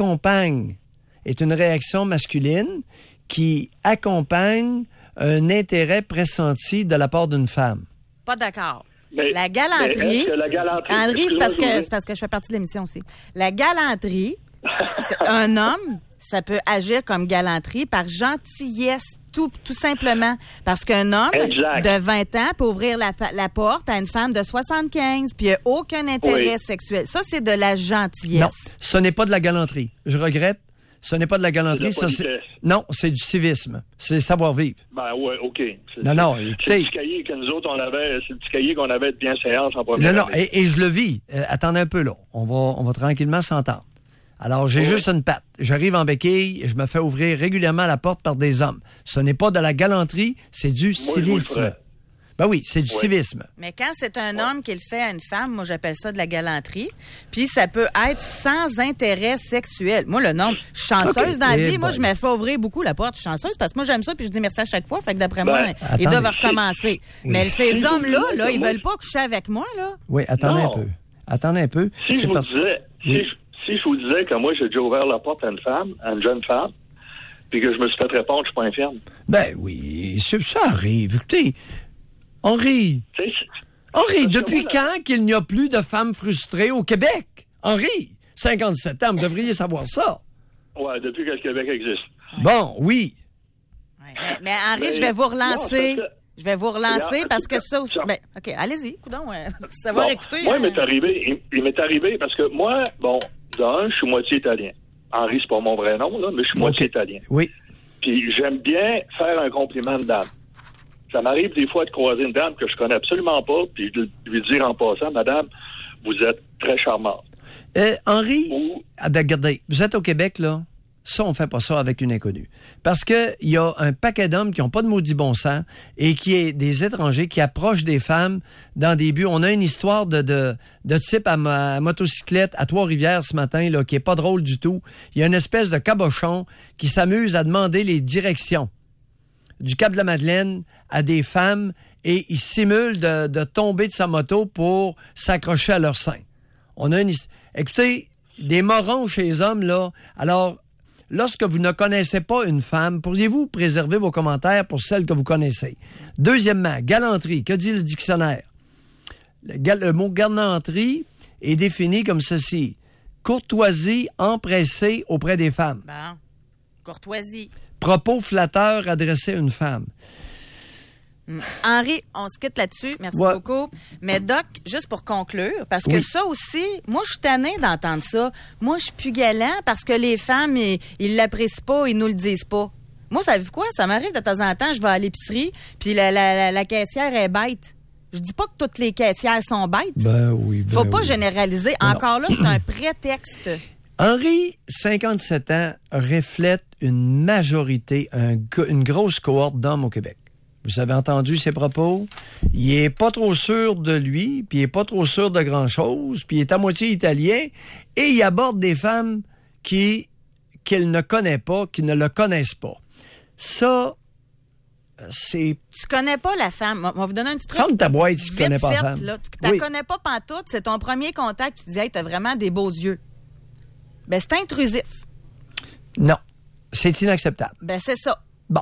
est une réaction masculine qui accompagne un intérêt pressenti de la part d'une femme. Pas d'accord. Mais, la galanterie... Henri, c'est parce que je fais partie de l'émission aussi. La galanterie, un homme, ça peut agir comme galanterie par gentillesse, tout simplement. Parce qu'un homme de 20 ans peut ouvrir la porte à une femme de 75, puis il n'y a aucun intérêt sexuel. Ça, c'est de la gentillesse. Non, ce n'est pas de la galanterie. Je regrette. Ce n'est pas de la galanterie. Non, c'est du civisme. C'est savoir-vivre. Ben ouais, OK. Non, écoutez. C'est le petit cahier que nous autres, c'est le petit cahier qu'on avait de bienséance en première année. Et je le vis. Attendez un peu, là. On va tranquillement s'entendre. Alors, j'ai juste une patte. J'arrive en béquille et je me fais ouvrir régulièrement la porte par des hommes. Ce n'est pas de la galanterie, c'est du civisme. Ben oui, c'est du civisme. Mais quand c'est un homme qui le fait à une femme, moi, j'appelle ça de la galanterie. Puis ça peut être sans intérêt sexuel. Moi, le nom, je suis chanceuse dans la vie. Moi, je me fais ouvrir beaucoup la porte. Je suis chanceuse parce que moi, j'aime ça puis je dis merci à chaque fois. Fait que d'après moi, ils doivent recommencer. Oui. Mais ces hommes-là, ils veulent pas coucher avec moi, là. Oui, attendez un peu. Si je vous disais que moi, j'ai déjà ouvert la porte à une jeune femme, puis que je me suis fait répondre, je suis pas infirme. Ben oui, ça arrive. Écoutez, Henri, depuis quand qu'il n'y a plus de femmes frustrées au Québec? Henri, 57 ans, vous devriez savoir ça. Oui, depuis que le Québec existe. Bon, oui. Ouais, mais Henri, je vais vous relancer. Je vais vous relancer parce que ça aussi... Ben, OK, allez-y, coudonc, savoir écouter. Moi, il m'est arrivé parce que moi, je suis moitié italien. Henri, c'est pas mon vrai nom, là, mais je suis moitié italien. Oui. Puis j'aime bien faire un compliment de dame. Ça m'arrive des fois de croiser une dame que je connais absolument pas, puis de lui dire en passant, madame, vous êtes très charmante. Henri, regardez, vous êtes au Québec, là. Ça, on fait pas ça avec une inconnue. Parce que il y a un paquet d'hommes qui n'ont pas de maudit bon sens et qui est des étrangers qui approchent des femmes dans des buts. On a une histoire de type à motocyclette à Trois-Rivières ce matin, là, qui est pas drôle du tout. Il y a une espèce de cabochon qui s'amuse à demander les directions du Cap de la Madeleine à des femmes et il simule de tomber de sa moto pour s'accrocher à leur sein. On a écoutez, des morons chez les hommes, là. Alors, lorsque vous ne connaissez pas une femme, pourriez-vous préserver vos commentaires pour celle que vous connaissez? Deuxièmement, galanterie. Que dit le dictionnaire? Le mot galanterie est défini comme ceci. Courtoisie empressée auprès des femmes. Bon. Courtoisie. Propos flatteurs adressés à une femme. Henri, on se quitte là-dessus. Merci beaucoup. Mais Doc, juste pour conclure, parce que ça aussi, moi, je suis tannée d'entendre ça. Moi, je suis plus galant parce que les femmes, ils l'apprécient pas, ils nous le disent pas. Moi, savez-vous quoi? Ça m'arrive de temps en temps, je vais à l'épicerie, puis la caissière est bête. Je dis pas que toutes les caissières sont bêtes. Ben oui, Faut pas généraliser. Ben Encore non. là, c'est un prétexte. Henri, 57 ans, reflète une majorité, une grosse cohorte d'hommes au Québec. Vous avez entendu ses propos. Il est pas trop sûr de lui, puis il est pas trop sûr de grand-chose, puis il est à moitié italien, et il aborde des femmes qu'il ne connaît pas, qui ne le connaissent pas. Ça, c'est... Tu connais pas la femme. On va vous donner un petit truc. Ferme ta boîte si tu connais pas la femme. Là. Tu la Oui. connais pas pantoute. C'est ton premier contact. Tu dis, hey, t'as vraiment des beaux yeux. Ben, c'est intrusif. Non, c'est inacceptable. Ben, c'est ça. Bon.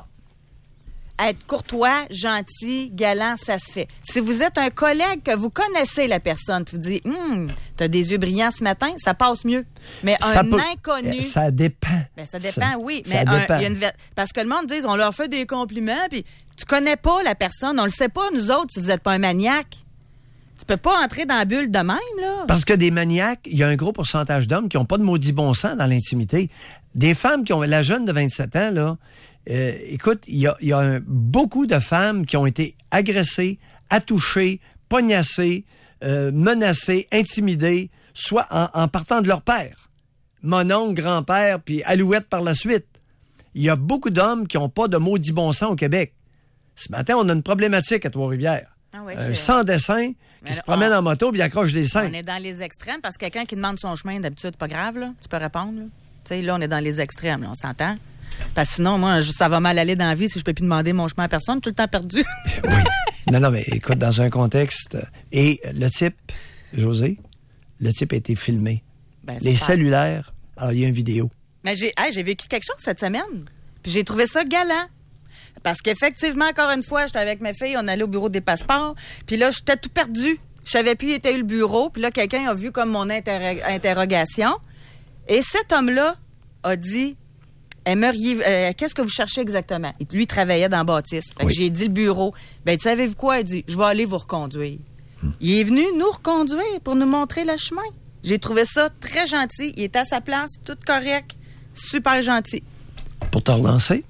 Être courtois, gentil, galant, ça se fait. Si vous êtes un collègue que vous connaissez la personne, puis vous dites, t'as des yeux brillants ce matin, ça passe mieux. Mais Ça un peut- inconnu. Ça dépend. Ben, ça dépend, oui. ça Mais dépend. il y a une parce que le monde dit, on leur fait des compliments, puis tu connais pas la personne. On le sait pas, nous autres, si vous êtes pas un maniaque. Tu peux pas entrer dans la bulle de même, là. Parce que des maniaques, il y a un gros pourcentage d'hommes qui n'ont pas de maudit bon sens dans l'intimité. Des femmes qui ont... La jeune de 27 ans, là, écoute, il y a beaucoup de femmes qui ont été agressées, attouchées, poignassées, menacées, intimidées, soit en partant de leur père. Mon oncle, grand-père, puis Alouette par la suite. Il y a beaucoup d'hommes qui n'ont pas de maudit bon sens au Québec. Ce matin, on a une problématique à Trois-Rivières. Ah oui, Un sans-dessin Mais qui se là, promène en moto puis accroche des seins. On est dans les extrêmes parce que quelqu'un qui demande son chemin, d'habitude, c'est pas grave, là. Tu peux répondre, là. Tu sais, là, on est dans les extrêmes, là, on s'entend. Parce que sinon, moi, ça va mal aller dans la vie si je peux plus demander mon chemin à personne, tout le temps perdu. Non, mais écoute, dans un contexte... Et le type, José, le type a été filmé. Ben, Les super. cellulaires, alors il y a une vidéo. Mais j'ai vécu quelque chose cette semaine. Puis j'ai trouvé ça galant. Parce qu'effectivement, encore une fois, j'étais avec mes filles, on allait au bureau des passeports. Puis là, j'étais tout perdu. Je savais plus où était le bureau. Puis là, quelqu'un a vu comme mon interrogation. Et cet homme-là a dit, qu'est-ce que vous cherchez exactement? Et lui, il travaillait dans Bâtisse. Fait que j'ai dit le bureau. Ben, tu savez-vous quoi? Il dit, je vais aller vous reconduire. Il est venu nous reconduire pour nous montrer le chemin. J'ai trouvé ça très gentil. Il était à sa place, tout correct, super gentil. Pour te relancer,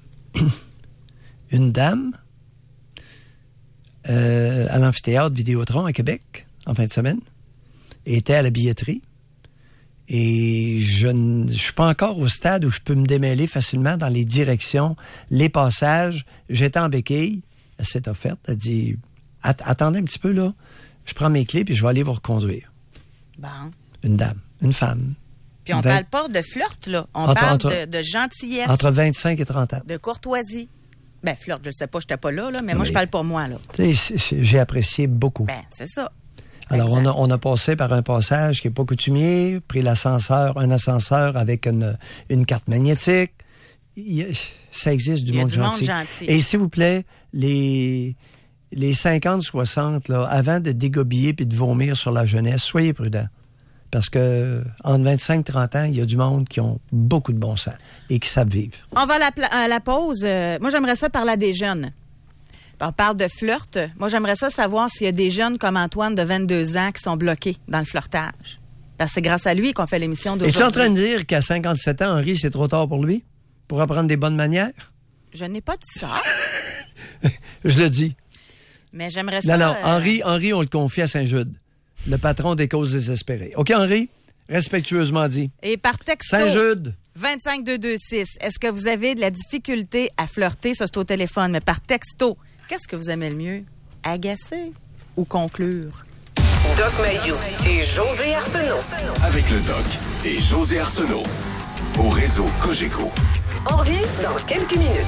une dame à l'amphithéâtre Vidéotron à Québec, en fin de semaine, était à la billetterie. Et je ne suis pas encore au stade où je peux me démêler facilement dans les directions, les passages. J'étais en béquille. Elle s'est offerte. Elle dit, attendez un petit peu, là. Je prends mes clés puis je vais aller vous reconduire. Bon. Une dame, une femme. Puis on parle pas de flirt, là. On parle de gentillesse. Entre 25 et 30 ans. De courtoisie. Ben, flirt, je sais pas, j'étais pas là, mais moi, je parle pour moi, là. Tu sais, j'ai apprécié beaucoup. Ben, c'est ça. Alors, on a passé par un passage qui n'est pas coutumier, pris un ascenseur avec une carte magnétique. Ça existe du monde gentil. Et s'il vous plaît, les 50-60, là, avant de dégobiller puis de vomir sur la jeunesse, soyez prudents. Parce que entre 25 et 30 ans, il y a du monde qui ont beaucoup de bon sens et qui savent vivre. On va à la pause. Moi, j'aimerais ça parler à des jeunes. On parle de flirt. Moi, j'aimerais ça savoir s'il y a des jeunes comme Antoine de 22 ans qui sont bloqués dans le flirtage. Parce que c'est grâce à lui qu'on fait l'émission d'aujourd'hui. Es-tu en train de dire qu'à 57 ans, Henri, c'est trop tard pour lui? Pour apprendre des bonnes manières? Je n'ai pas dit ça. Je le dis. Mais j'aimerais ça... Non, Henri, on le confie à Saint-Jude, le patron des causes désespérées. OK, Henri? Respectueusement dit. Et par texto... Saint-Jude. 25226. Est-ce que vous avez de la difficulté à flirter? Ça, c'est au téléphone. Mais par texto, qu'est-ce que vous aimez le mieux? Agacer ou conclure? Doc Mayou et José Arsenault. Avec le Doc et José Arsenault. Au réseau Cogeco. On revient dans quelques minutes.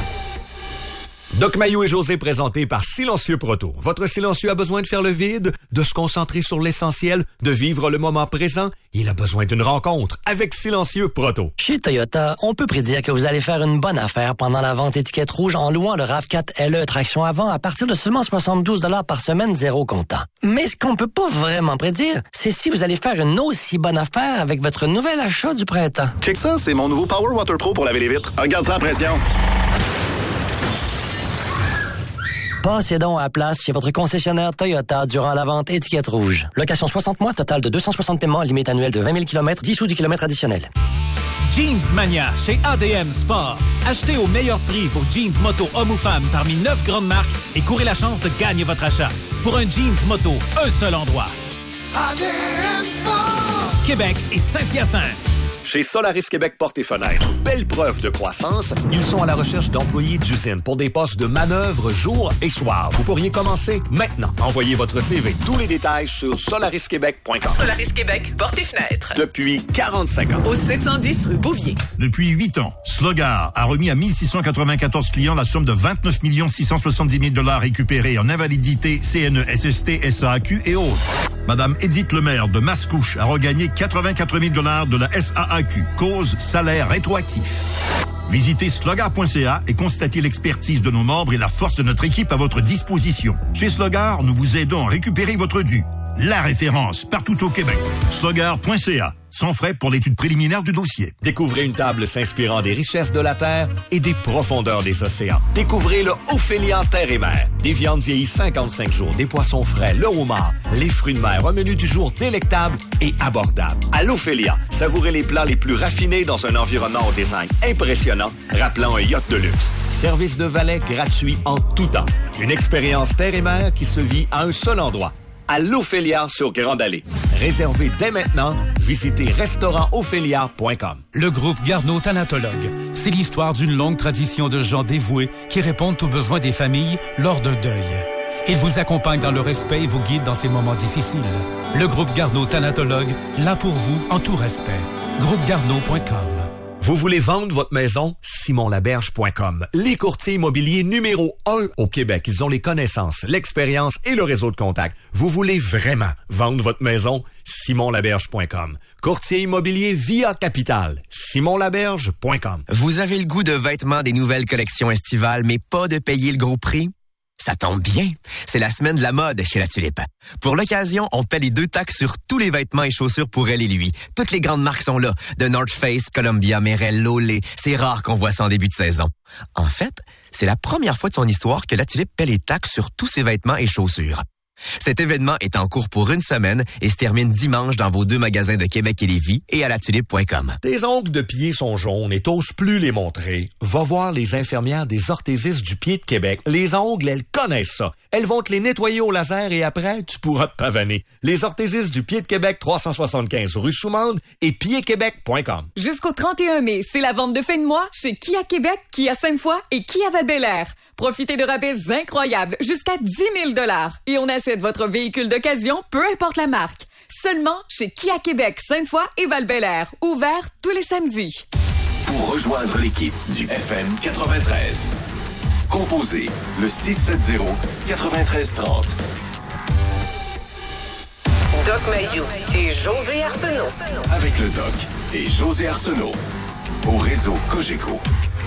Doc Mayou et José présentés par Silencieux Proto. Votre silencieux a besoin de faire le vide, de se concentrer sur l'essentiel, de vivre le moment présent. Il a besoin d'une rencontre avec Silencieux Proto. Chez Toyota, on peut prédire que vous allez faire une bonne affaire pendant la vente étiquette rouge en louant le RAV4 LE traction avant à partir de seulement 72 $ par semaine, zéro comptant. Mais ce qu'on peut pas vraiment prédire, c'est si vous allez faire une aussi bonne affaire avec votre nouvel achat du printemps. Check ça, c'est mon nouveau Power Water Pro pour laver les vitres. Regarde ça à pression. Passez donc à la place chez votre concessionnaire Toyota durant la vente étiquette rouge. Location 60 mois, total de 260 paiements, limite annuelle de 20 000 km, 10 sous du kilomètre additionnel. Jeansmania chez ADM Sport. Achetez au meilleur prix vos jeans moto hommes ou femmes parmi 9 grandes marques et courez la chance de gagner votre achat. Pour un jeans moto, un seul endroit. ADM Sport! Québec et Saint-Hyacinthe. Chez Solaris Québec Portes et Fenêtres, belle preuve de croissance, ils sont à la recherche d'employés d'usine pour des postes de manœuvre jour et soir. Vous pourriez commencer maintenant. Envoyez votre CV. Tous les détails sur solarisquebec.com. Solaris Québec, portes et fenêtres. Depuis 45 ans. Au 710 rue Beauvier. Depuis 8 ans, Slogar a remis à 1694 clients la somme de 29 670 000 $ récupérés en invalidité, CNE, SST, SAQ et autres. Madame Edith Lemaire de Mascouche a regagné 84 000 $ de la SAQ. Cause salaire rétroactif. Visitez slogar.ca et constatez l'expertise de nos membres et la force de notre équipe à votre disposition. Chez Slogar, nous vous aidons à récupérer votre dû. La référence partout au Québec. Slogar.ca. Sans frais pour l'étude préliminaire du dossier. Découvrez une table s'inspirant des richesses de la terre et des profondeurs des océans. Découvrez le Ophélia Terre et Mer. Des viandes vieillies 55 jours, des poissons frais, le homard, les fruits de mer, un menu du jour délectable et abordable. À l'Ophélia, savourez les plats les plus raffinés dans un environnement au design impressionnant, rappelant un yacht de luxe. Service de valet gratuit en tout temps. Une expérience terre et mer qui se vit à un seul endroit. À l'Ophélia sur Grande Allée. Réservez dès maintenant. Visitez restaurantophélia.com. Le groupe Garneau Thanatologue. C'est l'histoire d'une longue tradition de gens dévoués qui répondent aux besoins des familles lors d'un deuil. Ils vous accompagnent dans le respect et vous guident dans ces moments difficiles. Le groupe Garneau Thanatologue, là pour vous en tout respect. groupegarneau.com. Vous voulez vendre votre maison? simonlaberge.com. Les courtiers immobiliers numéro 1 au Québec. Ils ont les connaissances, l'expérience et le réseau de contacts. Vous voulez vraiment vendre votre maison? simonlaberge.com. Courtier immobilier via Capital. simonlaberge.com. Vous avez le goût de vêtements des nouvelles collections estivales, mais pas de payer le gros prix? Ça tombe bien. C'est la semaine de la mode chez La Tulipe. Pour l'occasion, on paie les 2 taxes sur tous les vêtements et chaussures pour elle et lui. Toutes les grandes marques sont là. De North Face, Columbia, Merrell, Lolé. C'est rare qu'on voit ça en début de saison. En fait, c'est la première fois de son histoire que La Tulipe paie les taxes sur tous ses vêtements et chaussures. Cet événement est en cours pour 1 semaine et se termine dimanche dans vos 2 magasins de Québec et Lévis et à latulipe.com. Tes ongles de pied sont jaunes et t'oses plus les montrer. Va voir les infirmières des orthésistes du pied de Québec. Les ongles, elles connaissent ça. Elles vont te les nettoyer au laser et après, tu pourras te pavaner. Les orthésistes du pied de Québec, 375 rue Soumande et piedquebec.com. Jusqu'au 31 mai, c'est la vente de fin de mois chez Kia Québec, Kia Sainte-Foy et Kia Val-Bélair. Profitez de rabais incroyables, jusqu'à 10 000 $ et on achète votre véhicule d'occasion, peu importe la marque. Seulement chez Kia Québec, Sainte-Foy et Val-Bélair. Ouvert tous les samedis. Pour rejoindre l'équipe du FM 93, composez le 670-9330. Doc Mayou et José Arsenault. Avec le Doc et José Arsenault. Au réseau Cogeco.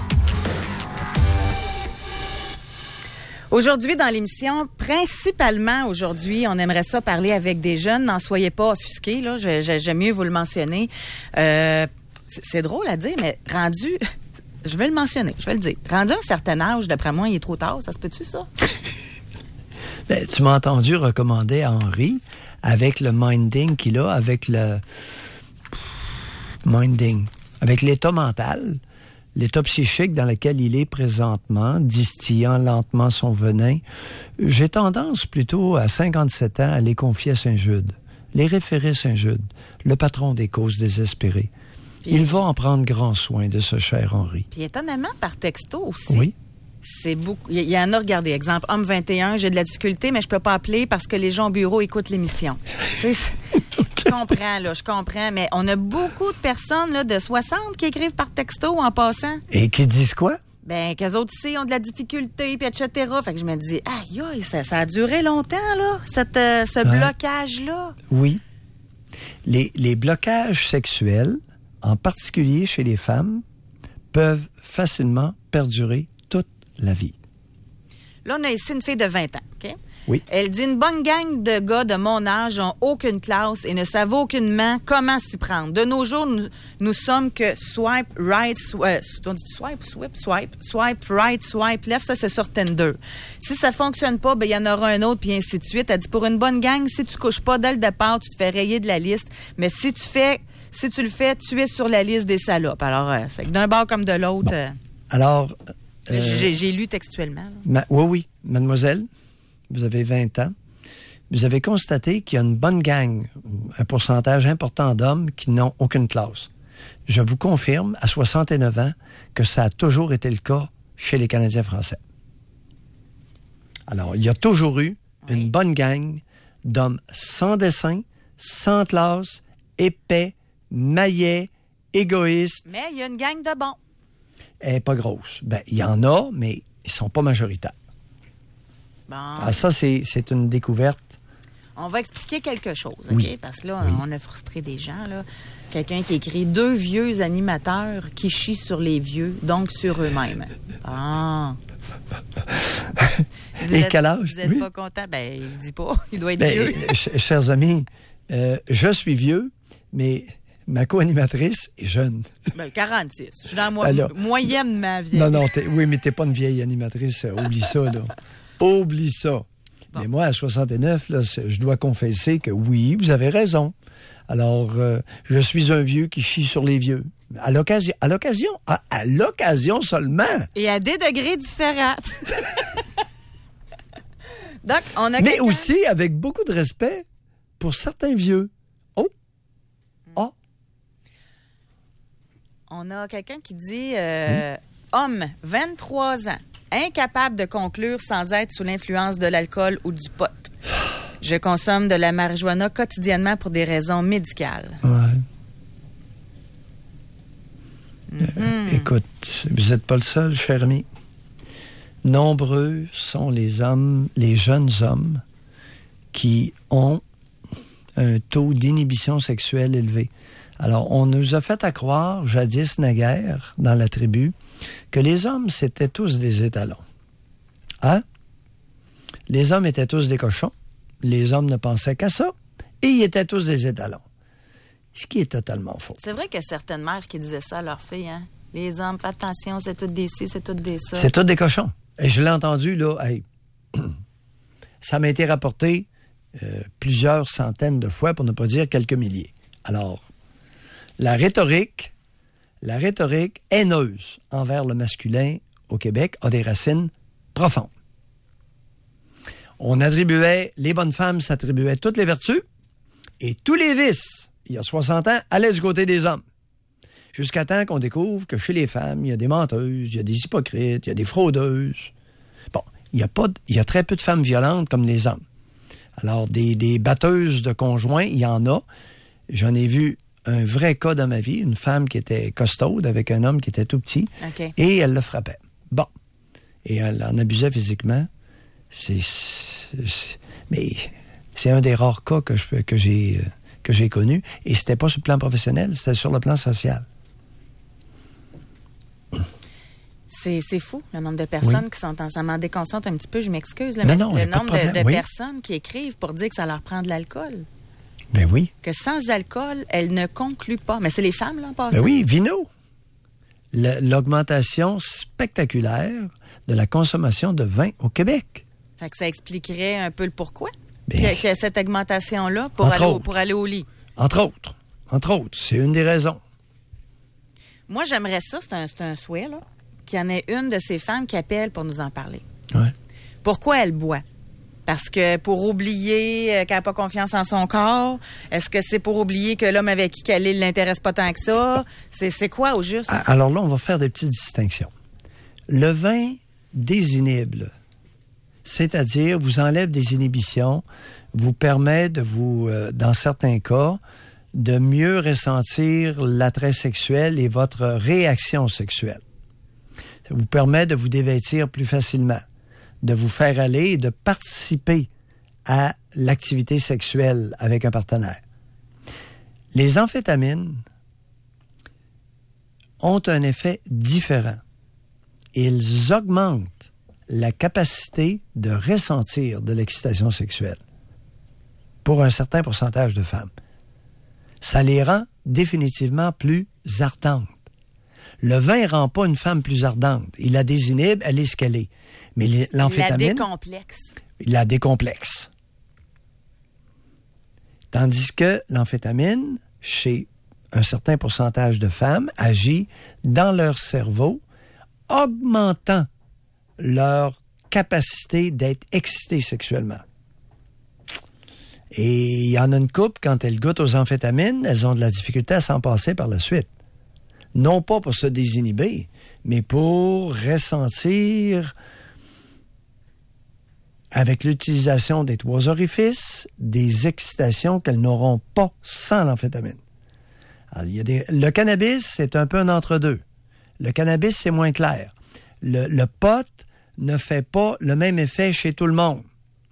Aujourd'hui, dans l'émission, principalement aujourd'hui, on aimerait ça parler avec des jeunes. N'en soyez pas offusqués, là. J'aime mieux vous le mentionner. C'est drôle à dire, mais rendu... Je vais le mentionner, je vais le dire. Rendu à un certain âge, d'après moi, il est trop tard. Ça se peut-tu, ça? Ben, tu m'as entendu recommander à Henri, avec le minding qu'il a, avec le... Minding. Avec l'état mental, l'état psychique dans lequel il est présentement, distillant lentement son venin, j'ai tendance plutôt à 57 ans à les confier à Saint-Jude, les référer Saint-Jude, le patron des causes désespérées. Puis, il va en prendre grand soin de ce cher Henri. Puis étonnamment, par texto aussi. Oui. C'est beaucoup. Il y en a, regardez, exemple, homme 21, j'ai de la difficulté, mais je peux pas appeler parce que les gens au bureau écoutent l'émission. Je comprends, mais on a beaucoup de personnes là, de 60 qui écrivent par texto en passant. Et qui disent quoi? Ben, qu'eux autres ici ont de la difficulté, puis etc. Fait que je me dis, aïe, ça a duré longtemps, là, ce blocage-là. Oui. Les blocages sexuels, en particulier chez les femmes, peuvent facilement perdurer toute la vie. Là, on a ici une fille de 20 ans, OK? Oui. Elle dit, une bonne gang de gars de mon âge n'ont aucune classe et ne savent aucunement comment s'y prendre. De nos jours, nous sommes que swipe right, swipe right, swipe left. Ça, c'est sur Tinder. Si ça fonctionne pas, ben il y en aura un autre, puis ainsi de suite. Elle dit, pour une bonne gang, si tu couches pas dès le départ, tu te fais rayer de la liste. Mais si tu fais si tu le fais, tu es sur la liste des salopes. Alors, fait que d'un bord comme de l'autre... Bon. Alors... J'ai lu textuellement. Oui, mademoiselle, vous avez 20 ans. Vous avez constaté qu'il y a une bonne gang, un pourcentage important d'hommes qui n'ont aucune classe. Je vous confirme, à 69 ans, que ça a toujours été le cas chez les Canadiens français. Alors, il y a toujours eu une bonne gang d'hommes sans dessin, sans classe, épais, maillets, égoïstes. Mais il y a une gang de bons. Elle n'est pas grosse. Ben, il y en a, mais ils ne sont pas majoritaires. Bon. Alors ça, c'est une découverte. On va expliquer quelque chose, OK? Oui. Parce que là, on a frustré des gens, là. Quelqu'un qui écrit « Deux vieux animateurs qui chient sur les vieux, donc sur eux-mêmes. » Ah! Et quel âge? Vous n'êtes pas content? Ben, il ne dit pas. Il doit être vieux. Chers amis, je suis vieux, mais... Ma co-animatrice est jeune. Ben, 46. Je suis dans la moyenne de ma vie. Non, oui, mais t'es pas une vieille animatrice. Oublie ça, là. Oublie ça. Bon. Mais moi, à 69, là, je dois confesser que oui, vous avez raison. Alors, je suis un vieux qui chie sur les vieux. À l'occasion seulement. Et à des degrés différents. Donc, on a mais aussi avec beaucoup de respect pour certains vieux. On a quelqu'un qui dit homme, 23 ans, incapable de conclure sans être sous l'influence de l'alcool ou du pot. Je consomme de la marijuana quotidiennement pour des raisons médicales. Ouais. Écoute, vous n'êtes pas le seul, cher ami. Nombreux sont les jeunes hommes qui ont un taux d'inhibition sexuelle élevé. Alors, on nous a fait à croire, jadis naguère, dans la tribu, que les hommes, c'était tous des étalons. Hein? Les hommes étaient tous des cochons. Les hommes ne pensaient qu'à ça. Et ils étaient tous des étalons. Ce qui est totalement faux. C'est vrai qu'il y a certaines mères qui disaient ça à leurs filles, hein? Les hommes, faites attention, c'est tous des ci, c'est tous des ça. C'est tous des cochons. Et je l'ai entendu, là, hey, ça m'a été rapporté plusieurs centaines de fois, pour ne pas dire quelques milliers. Alors, la rhétorique haineuse envers le masculin au Québec a des racines profondes. On attribuait, les bonnes femmes s'attribuaient toutes les vertus et tous les vices, il y a 60 ans, allaient du côté des hommes. Jusqu'à temps qu'on découvre que chez les femmes, il y a des menteuses, il y a des hypocrites, il y a des fraudeuses. Bon, il y a très peu de femmes violentes comme les hommes. Alors, des batteuses de conjoints, il y en a. J'en ai vu un vrai cas dans ma vie, une femme qui était costaude avec un homme qui était tout petit, okay. Et elle le frappait. Bon. Et elle en abusait physiquement. Mais c'est un des rares cas que j'ai connu. Et c'était pas sur le plan professionnel, c'était sur le plan social. C'est fou, le nombre de personnes qui sont ça m'en déconcentre un petit peu, je m'excuse, le nombre de personnes qui écrivent pour dire que ça leur prend de l'alcool. Ben oui. Que sans alcool, elles ne concluent pas. Mais c'est les femmes, là, en passant. Ben oui, vino. L'augmentation spectaculaire de la consommation de vin au Québec. Fait que ça expliquerait un peu le pourquoi qu'il y a cette augmentation-là pour aller au lit. Entre autres. C'est une des raisons. Moi, j'aimerais ça, c'est un souhait, là, qu'il y en ait une de ces femmes qui appelle pour nous en parler. Ouais. Pourquoi elle boit? Parce que pour oublier qu'elle n'a pas confiance en son corps? Est-ce que c'est pour oublier que l'homme avec qui elle est ne l'intéresse pas tant que ça? C'est quoi au juste? Alors là, on va faire des petites distinctions. Le vin désinhibe, c'est-à-dire vous enlève des inhibitions, vous permet de dans certains cas, de mieux ressentir l'attrait sexuel et votre réaction sexuelle. Ça vous permet de vous dévêtir plus facilement, de vous faire aller et de participer à l'activité sexuelle avec un partenaire. Les amphétamines ont un effet différent. Ils augmentent la capacité de ressentir de l'excitation sexuelle pour un certain pourcentage de femmes. Ça les rend définitivement plus ardentes. Le vin ne rend pas une femme plus ardente. Il la désinhibe, elle est ce qu'elle est. Mais l'amphétamine... Il la décomplexe. Tandis que l'amphétamine, chez un certain pourcentage de femmes agit dans leur cerveau, augmentant leur capacité d'être excitées sexuellement. Et il y en a une couple, quand elles goûtent aux amphétamines, elles ont de la difficulté à s'en passer par la suite. Non pas pour se désinhiber, mais pour ressentir, avec l'utilisation des 3 orifices, des excitations qu'elles n'auront pas sans l'amphétamine. Alors, le cannabis, c'est un peu un entre-deux. Le cannabis, c'est moins clair. Le pot ne fait pas le même effet chez tout le monde.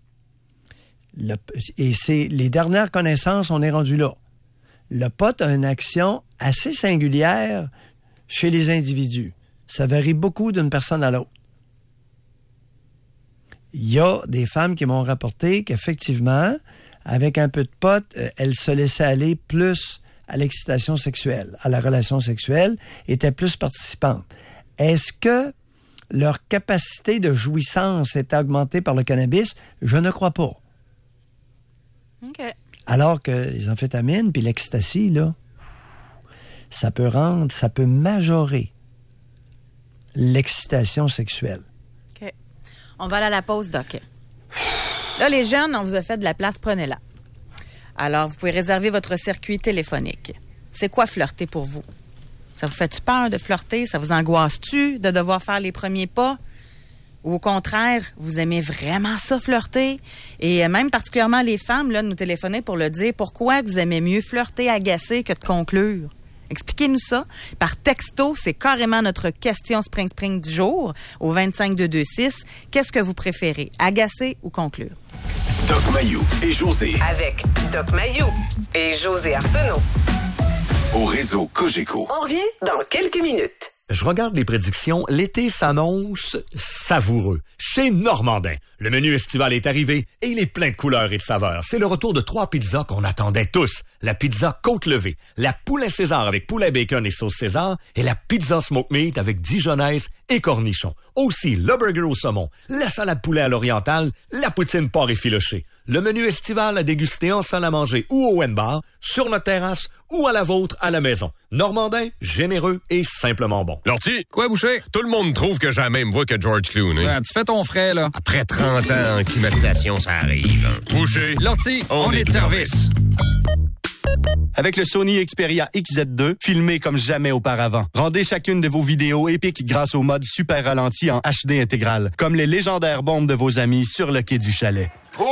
Et c'est les dernières connaissances, on est rendu là. Le pot a une action assez singulière chez les individus. Ça varie beaucoup d'une personne à l'autre. Il y a des femmes qui m'ont rapporté qu'effectivement, avec un peu de pot, elles se laissaient aller plus à l'excitation sexuelle, à la relation sexuelle, étaient plus participantes. Est-ce que leur capacité de jouissance est augmentée par le cannabis? Je ne crois pas. OK. Alors que les amphétamines puis l'ecstasy, là, ça peut majorer l'excitation sexuelle. OK. On va aller à la pause, Doc. Là, les jeunes, on vous a fait de la place, prenez-la. Alors, vous pouvez réserver votre circuit téléphonique. C'est quoi flirter pour vous? Ça vous fait-tu peur de flirter? Ça vous angoisse-tu de devoir faire les premiers pas? Ou au contraire, vous aimez vraiment ça, flirter? Et même particulièrement les femmes, là, nous téléphoner pour le dire. Pourquoi vous aimez mieux flirter, agacer que de conclure? Expliquez-nous ça. Par texto, c'est carrément notre question Spring du jour au 25226. Qu'est-ce que vous préférez, agacer ou conclure? Doc Mayou et José. Avec Doc Mayou et José Arsenault. Au réseau Cogeco. On revient dans quelques minutes. Je regarde les prédictions. L'été s'annonce savoureux. Chez Normandin, le menu estival est arrivé et il est plein de couleurs et de saveurs. C'est le retour de 3 pizzas qu'on attendait tous. La pizza côte levée, la poulet César avec poulet bacon et sauce César et la pizza smoke meat avec dijonnaise et cornichons. Aussi, le burger au saumon, la salade poulet à l'orientale, la poutine porc effiloché. Le menu estival à déguster en salle à manger ou au wine bar, sur notre terrasse ou à la vôtre à la maison. Normandin, généreux et simplement bon. Lortie? Quoi, Boucher? Tout le monde trouve que j'ai la même voix que George Clooney. Ouais, tu fais ton frais, là. Après 30 ans en climatisation, ça arrive. Boucher? Lortie, on est de service. Avec le Sony Xperia XZ2, filmé comme jamais auparavant. Rendez chacune de vos vidéos épiques grâce au mode super ralenti en HD intégral, comme les légendaires bombes de vos amis sur le quai du chalet.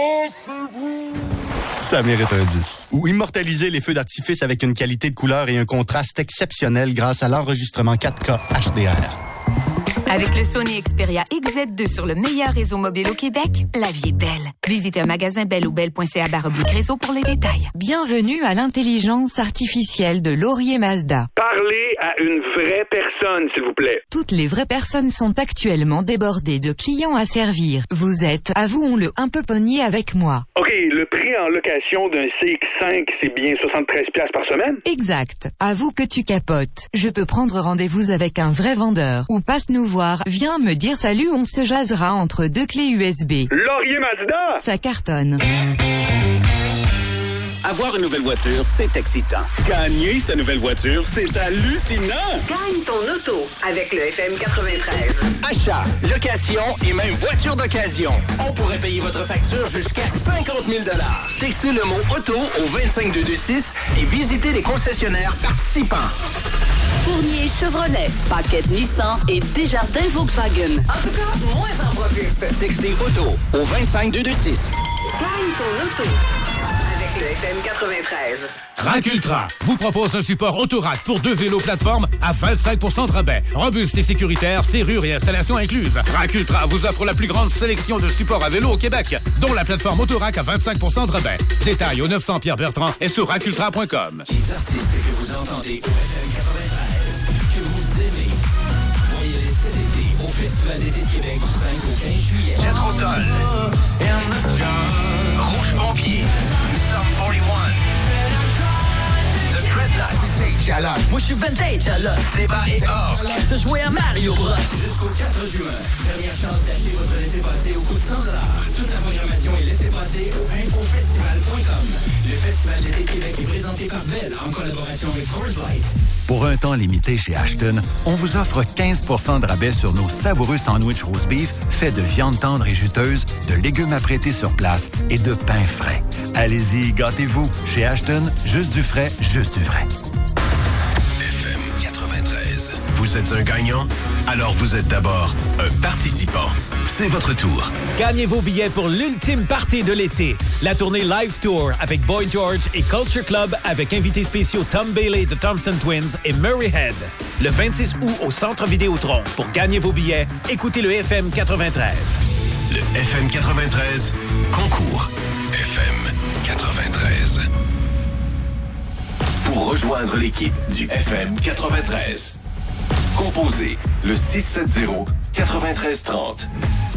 Ça mérite un 10. Ou immortaliser les feux d'artifice avec une qualité de couleur et un contraste exceptionnel grâce à l'enregistrement 4K HDR. Avec le Sony Xperia XZ2 sur le meilleur réseau mobile au Québec, la vie est belle. Visitez un magasin belle ou belle.ca/réseau pour les détails. Bienvenue à l'intelligence artificielle de Laurier Mazda. Parlez à une vraie personne, s'il vous plaît. Toutes les vraies personnes sont actuellement débordées de clients à servir. Vous êtes, avouons-le, un peu pogné avec moi. OK, le prix en location d'un CX-5, c'est bien 73$ par semaine? Exact. Avoue que tu capotes. Je peux prendre rendez-vous avec un vrai vendeur. Ou passe nous voir, viens me dire salut, on se jasera entre 2 clés USB. Laurier Mazda! Ça cartonne. Avoir une nouvelle voiture, c'est excitant. Gagner sa nouvelle voiture, c'est hallucinant. Gagne ton auto avec le FM 93. Achat, location et même voiture d'occasion. On pourrait payer votre facture jusqu'à 50 000 $. Textez le mot « auto » au 25226 et visitez les concessionnaires participants. Fournier Chevrolet, Paquette Nissan et Desjardins Volkswagen. En tout cas, moins en profite. Textez « auto » au 25226. Gagne ton auto avec le FM 93. Rack-Ultra vous propose un support autorack pour 2 vélos plateforme à 25% de rabais. Robuste et sécuritaire, serrure et installation incluse. Rack-Ultra vous offre la plus grande sélection de supports à vélo au Québec, dont la plateforme autorack à 25% de rabais. Détails au 900 Pierre Bertrand et sur rackultra.com. Les artistes que vous entendez au FM 93, que vous aimez, voyez les CDT au Festival d'été de Québec du 5 au 15 juillet. Jethro Tull, Rouge Pompier, Sum 41, The Dreadnoughts, Vintage à l'os. Moi, je suis vintage à l'os. Les bas et or. De jouer à Mario Bros. Jusqu'au 4 juin. Dernière chance d'acheter votre laissez-passer au coût de 100 $. Toute la programmation est laissez-passer au infofestival.com. Le Festival d'été de Québec est présenté par Bell en collaboration avec Coors Light. Pour un temps limité chez Ashton, on vous offre 15 % de rabais sur nos savoureux sandwichs roast beef faits de viande tendre et juteuse, de légumes apprêtés sur place et de pain frais. Allez-y, gâtez-vous. Chez Ashton, juste du frais, juste du vrai. FM 93. Vous êtes un gagnant? Alors vous êtes d'abord un participant. C'est votre tour. Gagnez vos billets pour l'ultime party de l'été. La tournée Live Tour avec Boy George et Culture Club avec invités spéciaux Tom Bailey de Thompson Twins et Murray Head. Le 26 août au Centre Vidéotron. Pour gagner vos billets, écoutez le FM 93. Le FM 93, concours FM 93. Pour rejoindre l'équipe du FM 93, composez le 670-9330.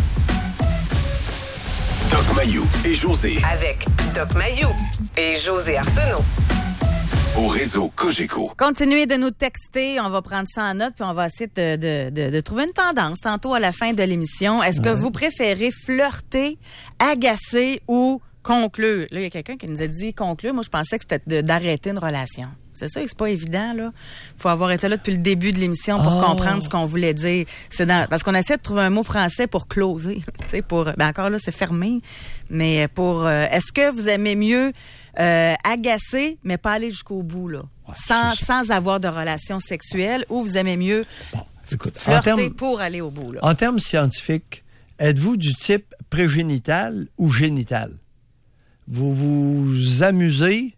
Doc Mayou et José. Avec Doc Mayou et José Arsenault. Au réseau Cogeco. Continuez de nous texter. On va prendre ça en note puis on va essayer de trouver une tendance tantôt à la fin de l'émission. Est-ce que vous préférez flirter, agacer ou conclure? Là, il y a quelqu'un qui nous a dit conclure. Moi, je pensais que c'était d'arrêter une relation. C'est sûr que c'est pas évident, là. Faut avoir été là depuis le début de l'émission pour comprendre ce qu'on voulait dire. Parce qu'on essaie de trouver un mot français pour closer. Tu sais, encore là, c'est fermé. Mais est-ce que vous aimez mieux agacer, mais pas aller jusqu'au bout, là? Sans avoir de relation sexuelle, ou vous aimez mieux flirter pour aller au bout, là? En termes scientifiques, êtes-vous du type prégénital ou génital? Vous vous amusez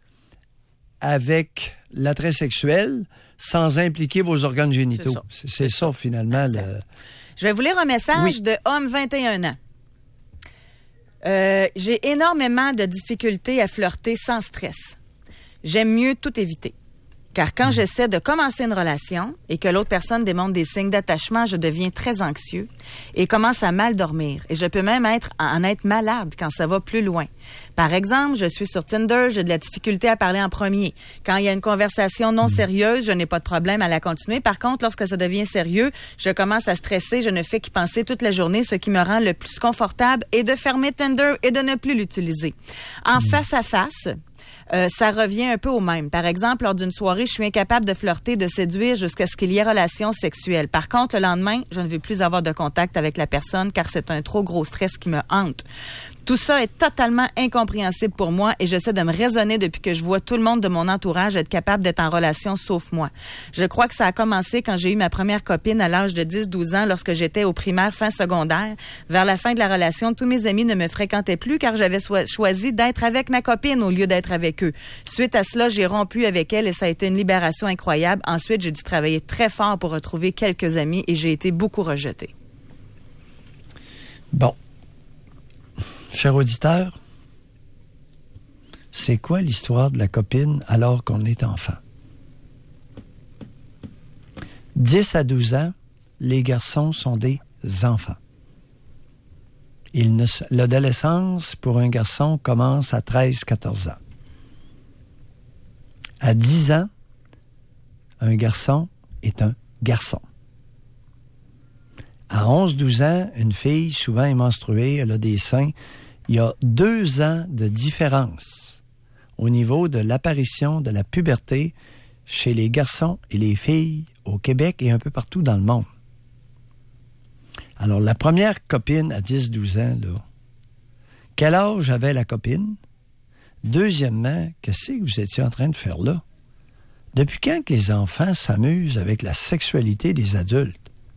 avec l'attrait sexuel sans impliquer vos organes génitaux. C'est ça, finalement. Je vais vous lire un message de homme 21 ans. J'ai énormément de difficultés à flirter sans stress. J'aime mieux tout éviter. Car quand j'essaie de commencer une relation et que l'autre personne démontre des signes d'attachement, je deviens très anxieux et commence à mal dormir. Et je peux même en être malade quand ça va plus loin. Par exemple, je suis sur Tinder, j'ai de la difficulté à parler en premier. Quand il y a une conversation non sérieuse, je n'ai pas de problème à la continuer. Par contre, lorsque ça devient sérieux, je commence à stresser, je ne fais qu'y penser toute la journée, ce qui me rend le plus confortable est de fermer Tinder et de ne plus l'utiliser. En face à face, ça revient un peu au même. Par exemple, lors d'une soirée, je suis incapable de flirter, de séduire jusqu'à ce qu'il y ait relation sexuelle. Par contre, le lendemain, je ne veux plus avoir de contact avec la personne car c'est un trop gros stress qui me hante. Tout ça est totalement incompréhensible pour moi et j'essaie de me raisonner depuis que je vois tout le monde de mon entourage être capable d'être en relation sauf moi. Je crois que ça a commencé quand j'ai eu ma première copine à l'âge de 10-12 ans lorsque j'étais au primaire fin secondaire. Vers la fin de la relation, tous mes amis ne me fréquentaient plus car j'avais choisi d'être avec ma copine au lieu d'être avec eux. Suite à cela, j'ai rompu avec elle et ça a été une libération incroyable. Ensuite, j'ai dû travailler très fort pour retrouver quelques amis et j'ai été beaucoup rejetée. Bon. Cher auditeur, c'est quoi l'histoire de la copine alors qu'on est enfant? 10 à 12 ans, les garçons sont des enfants. L'adolescence pour un garçon commence à 13-14 ans. À 10 ans, un garçon est un garçon. À 11-12 ans, une fille, souvent est menstruée, elle a des seins. Il y a 2 ans de différence au niveau de l'apparition de la puberté chez les garçons et les filles au Québec et un peu partout dans le monde. Alors, la première copine à 10-12 ans, là, quel âge avait la copine? Deuxièmement, qu'est-ce que vous étiez en train de faire là? Depuis quand que les enfants s'amusent avec la sexualité des adultes?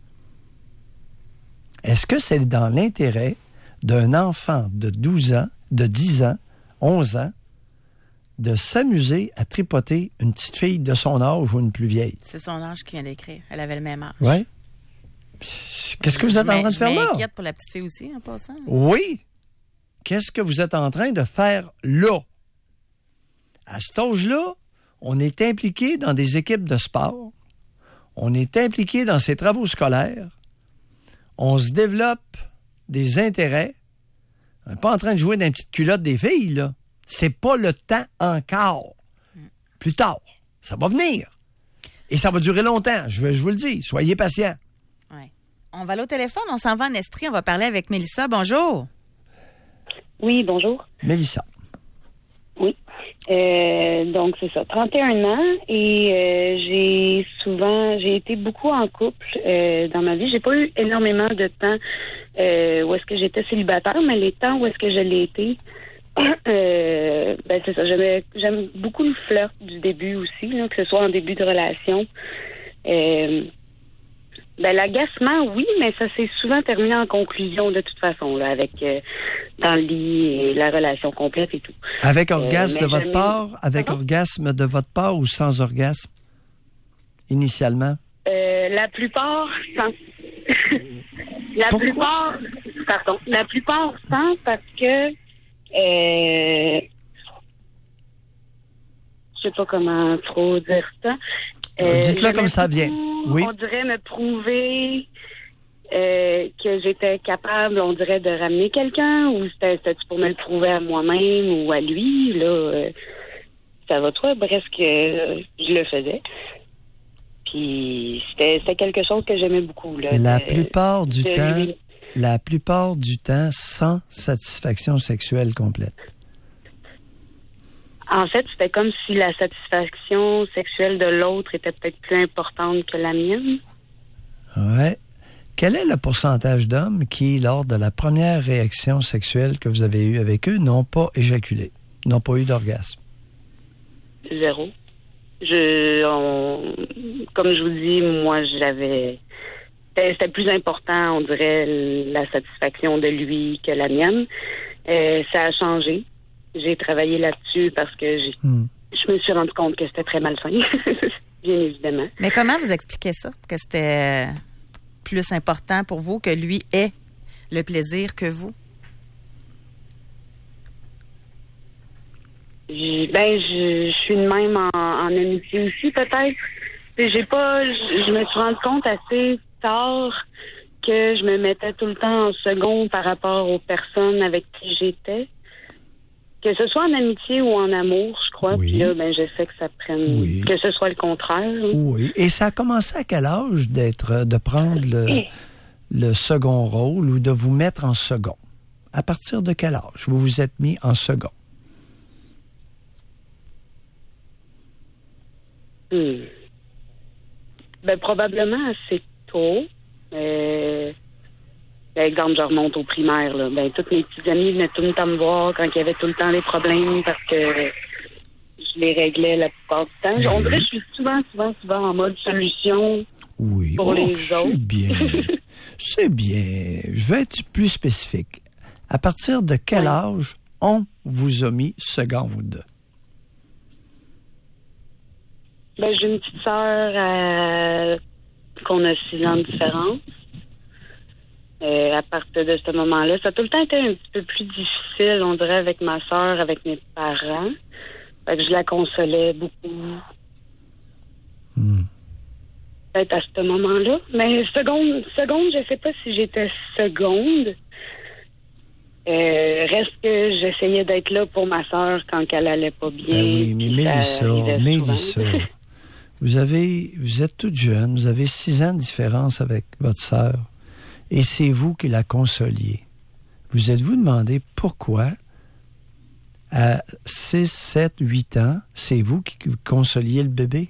Est-ce que c'est dans l'intérêt d'un enfant de 12 ans, de 10 ans, 11 ans, de s'amuser à tripoter une petite fille de son âge ou une plus vieille? C'est son âge qui vient d'écrire. Elle avait le même âge. Oui. Qu'est-ce que vous êtes en train de faire là? Je m'inquiète pour la petite fille aussi, en passant. Oui. Qu'est-ce que vous êtes en train de faire là? À cet âge-là, on est impliqué dans des équipes de sport. On est impliqué dans ses travaux scolaires. On se développe des intérêts. On n'est pas en train de jouer dans une petite culotte des filles, là. C'est pas le temps encore. Plus tard. Ça va venir. Et ça va durer longtemps, je vous le dis. Soyez patients. Ouais. On va aller au téléphone, on s'en va en Estrie, on va parler avec Mélissa. Bonjour. Oui, bonjour. Mélissa. Oui. Donc, c'est ça, 31 ans et j'ai été beaucoup en couple dans ma vie. J'ai pas eu énormément de temps où est-ce que j'étais célibataire, mais les temps où est-ce que je l'ai été, c'est ça. J'aime beaucoup le flirt du début aussi, là, que ce soit en début de relation. L'agacement, oui, mais ça s'est souvent terminé en conclusion de toute façon, là, avec dans le lit et la relation complète et tout. Avec orgasme de votre part? Avec orgasme de votre part ou sans orgasme? Initialement? La plupart sans. La plupart sans parce que je sais pas comment trop dire ça. Dites-le comme ça vient. Oui. On dirait me prouver que j'étais capable, on dirait, de ramener quelqu'un, ou c'était pour me le prouver à moi-même ou à lui. Là, ça va toi, bref, que je le faisais. Puis c'était quelque chose que j'aimais beaucoup. Là, la plupart du temps, sans satisfaction sexuelle complète. En fait, c'était comme si la satisfaction sexuelle de l'autre était peut-être plus importante que la mienne. Ouais. Quel est le pourcentage d'hommes qui, lors de la première réaction sexuelle que vous avez eue avec eux, n'ont pas éjaculé, n'ont pas eu d'orgasme? 0. Comme je vous dis, moi, c'était plus important, on dirait, la satisfaction de lui que la mienne. Ça a changé. J'ai travaillé là-dessus parce que je me suis rendu compte que c'était très malsain, bien évidemment. Mais comment vous expliquez ça? Que c'était plus important pour vous que lui ait le plaisir que vous? Je suis de même en amitié aussi, peut-être. Je me suis rendu compte assez tard que je me mettais tout le temps en second par rapport aux personnes avec qui j'étais. Que ce soit en amitié ou en amour, je crois. Oui. Puis là, je sais que ça prenne... Que ce soit le contraire. Oui. Et ça a commencé à quel âge de prendre le second rôle ou de vous mettre en second? À partir de quel âge vous vous êtes mis en second? Probablement assez tôt. Par exemple, je remonte au primaire. Là. Tous mes petits amis venaient tout le temps me voir quand il y avait tout le temps des problèmes parce que je les réglais la plupart du temps. On dirait que je suis souvent en mode solution pour les autres. C'est bien. C'est bien. Je vais être plus spécifique. À partir de quel âge on vous a mis second, vous deux? J'ai une petite sœur qu'on a 6 ans de différence. À partir de ce moment-là, ça a tout le temps été un petit peu plus difficile, on dirait, avec ma sœur, avec mes parents. Fait que je la consolais beaucoup. Peut-être à ce moment-là. Mais seconde, je sais pas si j'étais seconde. Reste que j'essayais d'être là pour ma sœur quand elle allait pas bien. Oui, mais Mélissa, vous êtes toute jeune, vous avez 6 ans de différence avec votre sœur. Et c'est vous qui la consoliez. Vous êtes-vous demandé pourquoi, à 6, 7, 8 ans, c'est vous qui consoliez le bébé?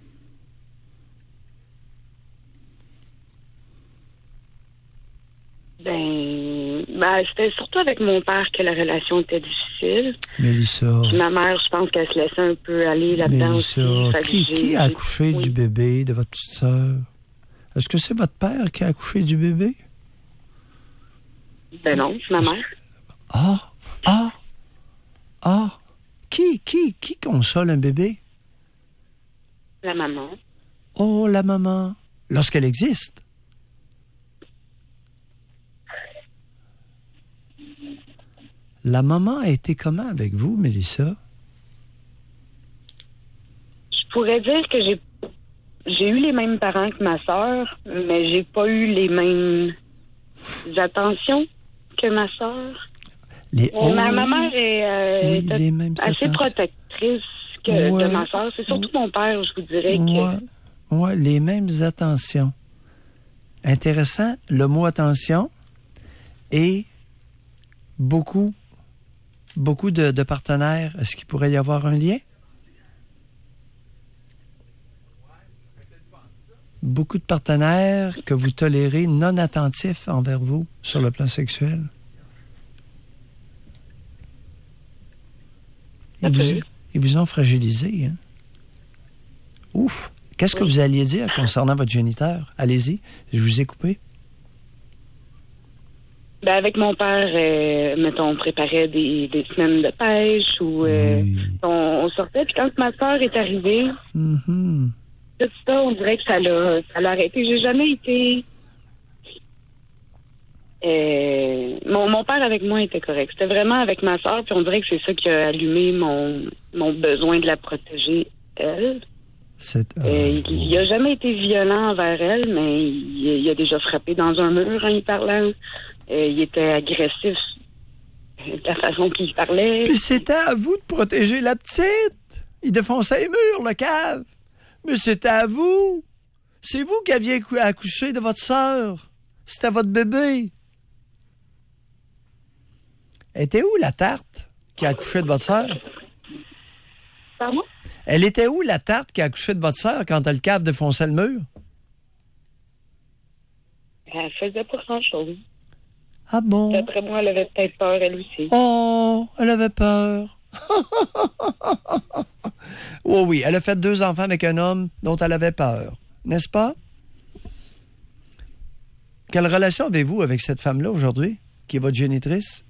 C'était surtout avec mon père que la relation était difficile. Mélissa. Puis ma mère, je pense qu'elle se laissait un peu aller là-dedans aussi. Qui a accouché du bébé de votre petite sœur? Est-ce que c'est votre père qui a accouché du bébé? Non, c'est ma mère. Qui console un bébé? La maman. Oh, la maman. Lorsqu'elle existe. La maman a été comment avec vous, Mélissa? Je pourrais dire que j'ai eu les mêmes parents que ma sœur, mais j'ai pas eu les mêmes attentions que ma sœur. Ma mère est assez protectrice de ma soeur. C'est surtout mon père, je vous dirais que... Oui, les mêmes attentions. Intéressant, le mot attention et beaucoup de partenaires. Est-ce qu'il pourrait y avoir un lien? Beaucoup de partenaires que vous tolérez non attentifs envers vous sur le plan sexuel. Ils vous ont fragilisé. Hein? Ouf! Qu'est-ce que vous alliez dire concernant votre géniteur? Allez-y, je vous ai coupé. Ben avec mon père, mettons, on préparait des semaines de pêche ou on sortait. Puis quand ma soeur est arrivée, tout ça, on dirait que ça l'a arrêté. J'ai jamais été... Mon père avec moi était correct. C'était vraiment avec ma soeur, puis on dirait que c'est ça qui a allumé mon besoin de la protéger, elle. Il a jamais été violent envers elle, mais il a déjà frappé dans un mur en y parlant. Il était agressif de la façon qu'il parlait. Puis c'était à vous de protéger la petite. Il défonçait les murs, le cave. Mais c'était à vous. C'est vous qui aviez accouché de votre sœur. C'était votre bébé. Était où la tarte qui a accouché de votre sœur? Pardon? Elle était où, la tarte qui a accouché de votre sœur quand le cave défonçait le mur? Elle faisait pas grand-chose. Ah bon? D'après moi, elle avait peut-être peur, elle aussi. Oh, elle avait peur. Oh oui, elle a fait 2 enfants avec un homme dont elle avait peur. N'est-ce pas? Quelle relation avez-vous avec cette femme-là aujourd'hui, qui est votre génitrice?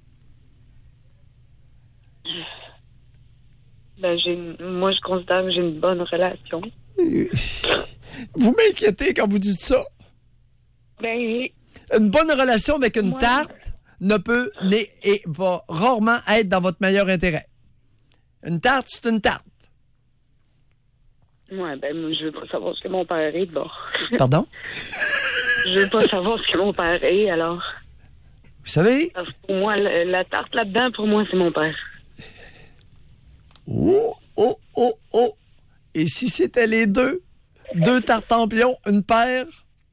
Ben, moi, je considère que j'ai une bonne relation. Vous m'inquiétez quand vous dites ça. Ben, une bonne relation avec une tarte va rarement être dans votre meilleur intérêt. Une tarte, c'est une tarte. Ouais, ben, moi, je veux pas savoir ce que mon père est, bon. Pardon? Je veux pas savoir ce que mon père est, alors. Vous savez? Parce que pour moi, la tarte là-dedans, pour moi, c'est mon père. Oh! Et si c'était les deux? 2 tartempions, une paire?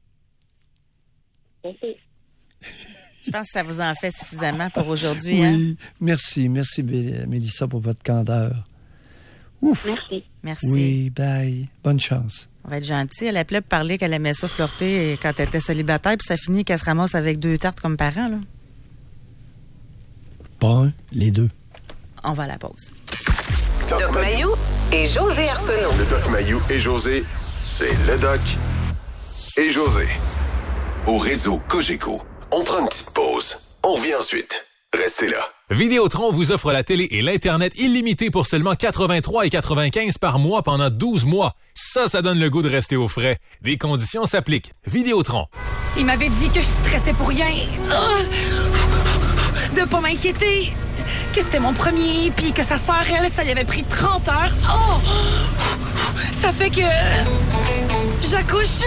Je pense que ça vous en fait suffisamment pour aujourd'hui. Oui, hein? Merci, Mélissa, pour votre candeur. Ouf! Merci. Oui, bye. Bonne chance. On va être gentil. Elle appelait pour parler qu'elle aimait ça flirter quand elle était célibataire, puis ça finit qu'elle se ramasse avec 2 tartes comme parents, là. Pas un, les 2. On va à la pause. Doc Mayou et José Arsenault. Le Doc Mayou et José, c'est le Doc et José. Au réseau Cogeco, on prend une petite pause. On revient ensuite. Restez là. Vidéotron vous offre la télé et l'Internet illimité pour seulement 83,95 par mois pendant 12 mois. Ça donne le goût de rester au frais. Des conditions s'appliquent. Vidéotron. Il m'avait dit que je stressais pour rien. De pas m'inquiéter. Que c'était mon premier, puis que sa sœur, elle, ça lui avait pris 30 heures. Oh! Ça fait que... j'accouche...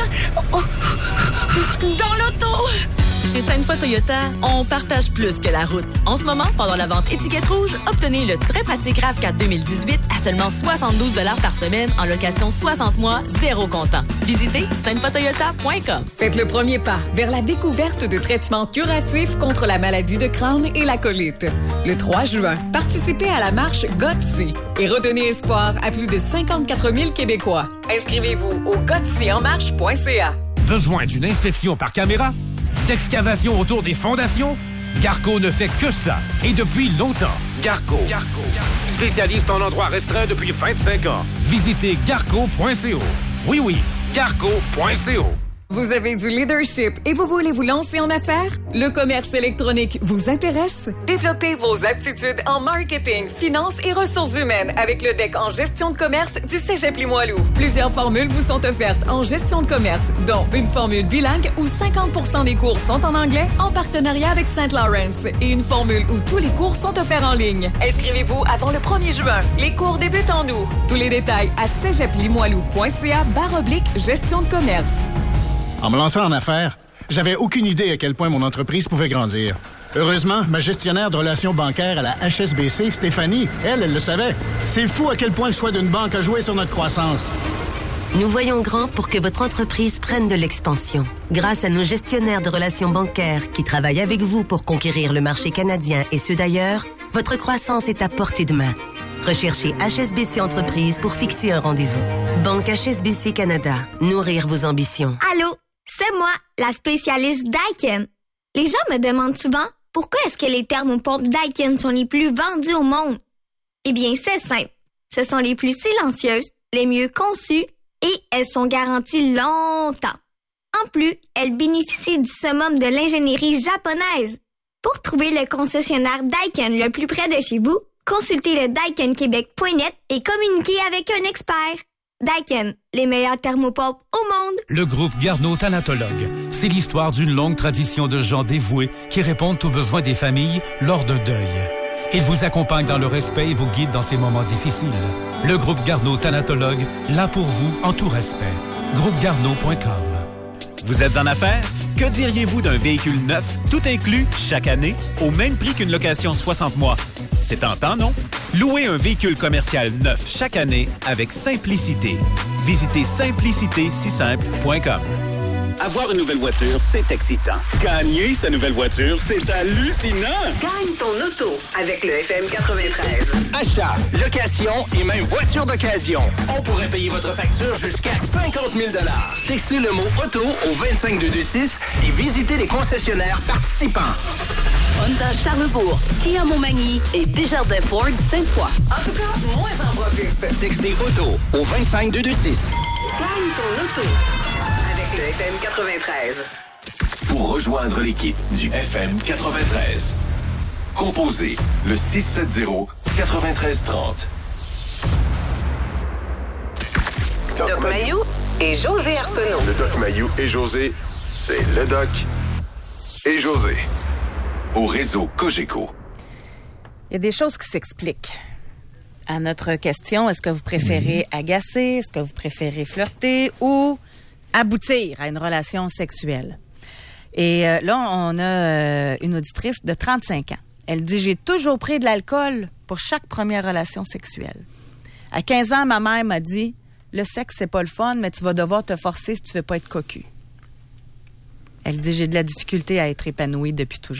dans l'auto. Chez Sainte-Foy Toyota, on partage plus que la route. En ce moment, pendant la vente étiquette rouge, obtenez le très pratique RAV4 2018 à seulement 72 $ par semaine en location 60 mois, 0 comptant. Visitez sainte-foytoyota.com. Faites le premier pas vers la découverte de traitements curatifs contre la maladie de Crohn et la colite. Le 3 juin, participez à la marche GOTSI et redonnez espoir à plus de 54 000 Québécois. Inscrivez-vous au gotsi-en-marche.ca. Besoin d'une inspection par caméra? D'excavation autour des fondations? Garco ne fait que ça, et depuis longtemps. Garco. Spécialiste en endroits restreints depuis 25 ans. Visitez garco.co. Oui, garco.co. Vous avez du leadership et vous voulez vous lancer en affaires? Le commerce électronique vous intéresse? Développez vos aptitudes en marketing, finance et ressources humaines avec le DEC en gestion de commerce du Cégep Limoilou. Plusieurs formules vous sont offertes en gestion de commerce, dont une formule bilingue où 50% des cours sont en anglais en partenariat avec St. Lawrence et une formule où tous les cours sont offerts en ligne. Inscrivez-vous avant le 1er juin. Les cours débutent en août. Tous les détails à cégeplimoilou.ca/gestion de commerce. En me lançant en affaires, j'avais aucune idée à quel point mon entreprise pouvait grandir. Heureusement, ma gestionnaire de relations bancaires à la HSBC, Stéphanie, elle le savait. C'est fou à quel point le choix d'une banque a joué sur notre croissance. Nous voyons grand pour que votre entreprise prenne de l'expansion. Grâce à nos gestionnaires de relations bancaires qui travaillent avec vous pour conquérir le marché canadien et ceux d'ailleurs, votre croissance est à portée de main. Recherchez HSBC Entreprises pour fixer un rendez-vous. Banque HSBC Canada. Nourrir vos ambitions. Allô, c'est moi, la spécialiste Daikin. Les gens me demandent souvent pourquoi est-ce que les thermopompes Daikin sont les plus vendus au monde. Eh bien, c'est simple. Ce sont les plus silencieuses, les mieux conçues et elles sont garanties longtemps. En plus, elles bénéficient du summum de l'ingénierie japonaise. Pour trouver le concessionnaire Daikin le plus près de chez vous, consultez le daikinquebec.net et communiquez avec un expert. Daikin, les meilleurs thermopompes au monde. Le groupe Garneau Thanatologue, c'est l'histoire d'une longue tradition de gens dévoués qui répondent aux besoins des familles lors d'un deuil. Ils vous accompagnent dans le respect et vous guident dans ces moments difficiles. Le groupe Garneau Thanatologue, là pour vous en tout respect. groupegarneau.com. Vous êtes en affaires? Que diriez-vous d'un véhicule neuf, tout inclus, chaque année, au même prix qu'une location 60 mois? C'est tentant, non? Louez un véhicule commercial neuf chaque année avec simplicité. Visitez simplicitésisimple.com. Avoir une nouvelle voiture, c'est excitant. Gagner sa nouvelle voiture, c'est hallucinant. Gagne ton auto avec le FM 93. Achat, location et même voiture d'occasion. On pourrait payer votre facture jusqu'à 50 000 $. Textez le mot auto au 25226 et visitez les concessionnaires participants. Honda Charlebourg, Kia Montmagny et Desjardins Ford Sainte-Foy. En tout cas, moins en profite. Textez auto au 25226. Gagne ton auto avec le FM 93. Pour rejoindre l'équipe du FM 93, composez le 670-9330. Doc Mayou et José Arsenault. Le Doc Mayou et José, c'est le Doc et José. Au réseau Cogeco. Il y a des choses qui s'expliquent. À notre question, est-ce que vous préférez agacer, est-ce que vous préférez flirter ou aboutir à une relation sexuelle? Et là, on a une auditrice de 35 ans. Elle dit « J'ai toujours pris de l'alcool pour chaque première relation sexuelle. À 15 ans, ma mère m'a dit « Le sexe, c'est pas le fun, mais tu vas devoir te forcer si tu veux pas être cocu. » Elle dit « J'ai de la difficulté à être épanouie depuis toujours. »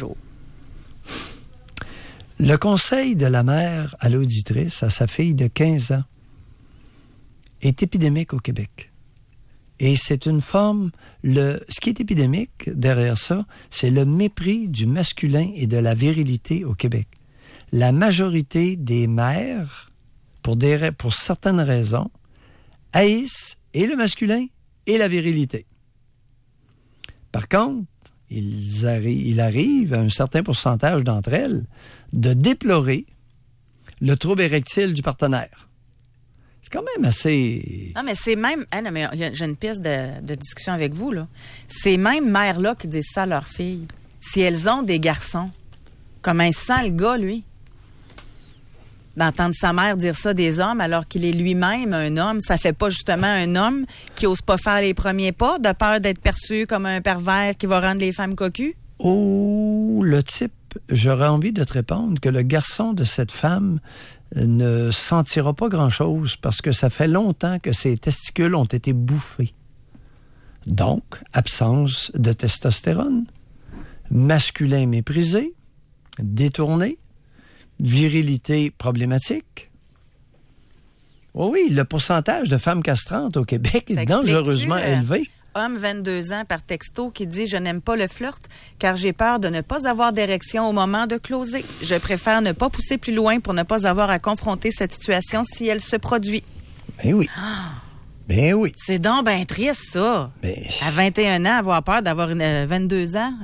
Le conseil de la mère à l'auditrice, à sa fille de 15 ans, est épidémique au Québec. Et c'est une forme... Ce qui est épidémique derrière ça, c'est le mépris du masculin et de la virilité au Québec. La majorité des mères, pour certaines raisons, haïssent et le masculin et la virilité. Par contre, il arrive à un certain pourcentage d'entre elles de déplorer le trouble érectile du partenaire. C'est quand même assez... Non, mais c'est même... Ah non, mais j'ai une piste de discussion avec vous, là. Ces mêmes mères-là qui disent ça à leurs filles, si elles ont des garçons, comment il sent le gars, lui? D'entendre sa mère dire ça des hommes alors qu'il est lui-même un homme, ça fait pas justement un homme qui ose pas faire les premiers pas de peur d'être perçu comme un pervers qui va rendre les femmes cocues? Oh, le type, j'aurais envie de te répondre que le garçon de cette femme ne sentira pas grand-chose parce que ça fait longtemps que ses testicules ont été bouffés. Donc, absence de testostérone, masculin méprisé, détourné, virilité problématique. Oh oui, le pourcentage de femmes castrantes au Québec est dangereusement élevé. Homme 22 ans par texto qui dit « Je n'aime pas le flirt car j'ai peur de ne pas avoir d'érection au moment de closer. Je préfère ne pas pousser plus loin pour ne pas avoir à confronter cette situation si elle se produit. » Ben oui. Ben oui. C'est donc ben triste, ça. Ben... À 21 ans, avoir peur d'avoir 22 ans.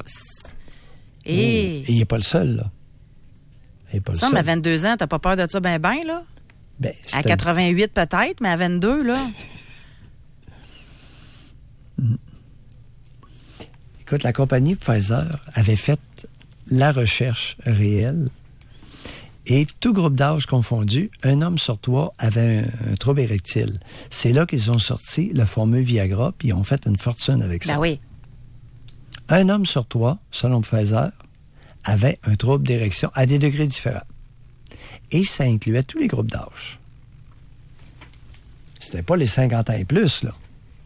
Et il n'est pas le seul, là. Ça, mais à 22 ans, t'as pas peur de ça ben, là? Ben, à 88 peut-être, mais à 22, là... Écoute, la compagnie Pfizer avait fait la recherche réelle et tout groupe d'âge confondu, un homme sur 3 avait un trouble érectile. C'est là qu'ils ont sorti le fameux Viagra puis ils ont fait une fortune avec ça. Ben oui. Un homme sur 3, selon Pfizer, avaient un trouble d'érection à des degrés différents. Et ça incluait tous les groupes d'âge. C'était pas les 50 ans et plus, là.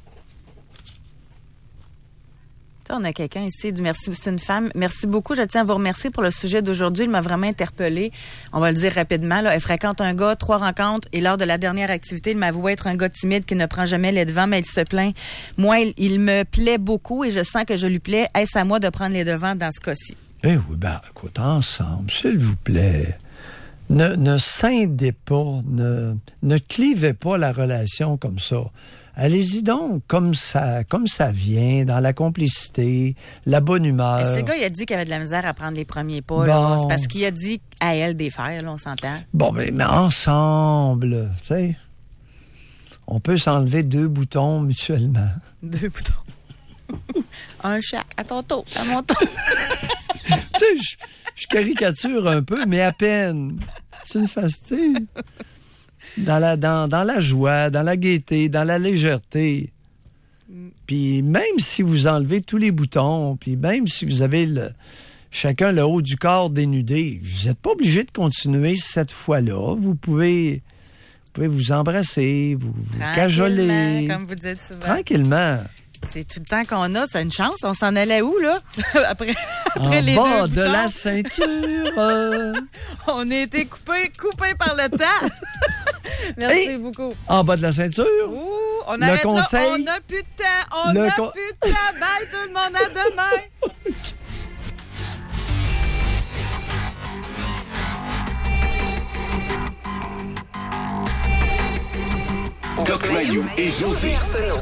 On a quelqu'un ici qui dit merci, c'est une femme. Merci beaucoup. Je tiens à vous remercier pour le sujet d'aujourd'hui. Il m'a vraiment interpellée. On va le dire rapidement. Là. Elle fréquente un gars, 3 rencontres. Et lors de la dernière activité, il m'avoue être un gars timide qui ne prend jamais les devants, mais il se plaint. Moi, il me plaît beaucoup et je sens que je lui plais. Est-ce à moi de prendre les devants dans ce cas-ci? Eh oui, ben, écoute, ensemble, s'il vous plaît. Ne scindez pas, ne clivez pas la relation comme ça. Allez-y donc, comme ça vient, dans la complicité, la bonne humeur. Ce gars, il a dit qu'il avait de la misère à prendre les premiers pas. Bon. Là. C'est parce qu'il a dit à elle des faire, là, on s'entend. Bon, mais ensemble, tu sais, on peut s'enlever 2 boutons mutuellement. 2 boutons. Un chaque, à ton tour, à mon tour. Tu sais, je caricature un peu, mais à peine. C'est une facile. Dans la joie, dans la gaieté, dans la légèreté. Puis même si vous enlevez tous les boutons, puis même si vous avez chacun le haut du corps dénudé, vous n'êtes pas obligé de continuer cette fois-là. Vous pouvez vous embrasser, vous cajoler. Comme vous dites souvent. Tranquillement. C'est tout le temps qu'on a, c'est une chance. On s'en allait où, là? après en les bas 2 de boutons. la ceinture. On a été coupé par le temps. Merci beaucoup. En bas de la ceinture. Ouh, on le arrête conseil. là. On n'a plus de temps. On n'a plus de temps. Bye tout le monde. À demain. Doc Mayou et José.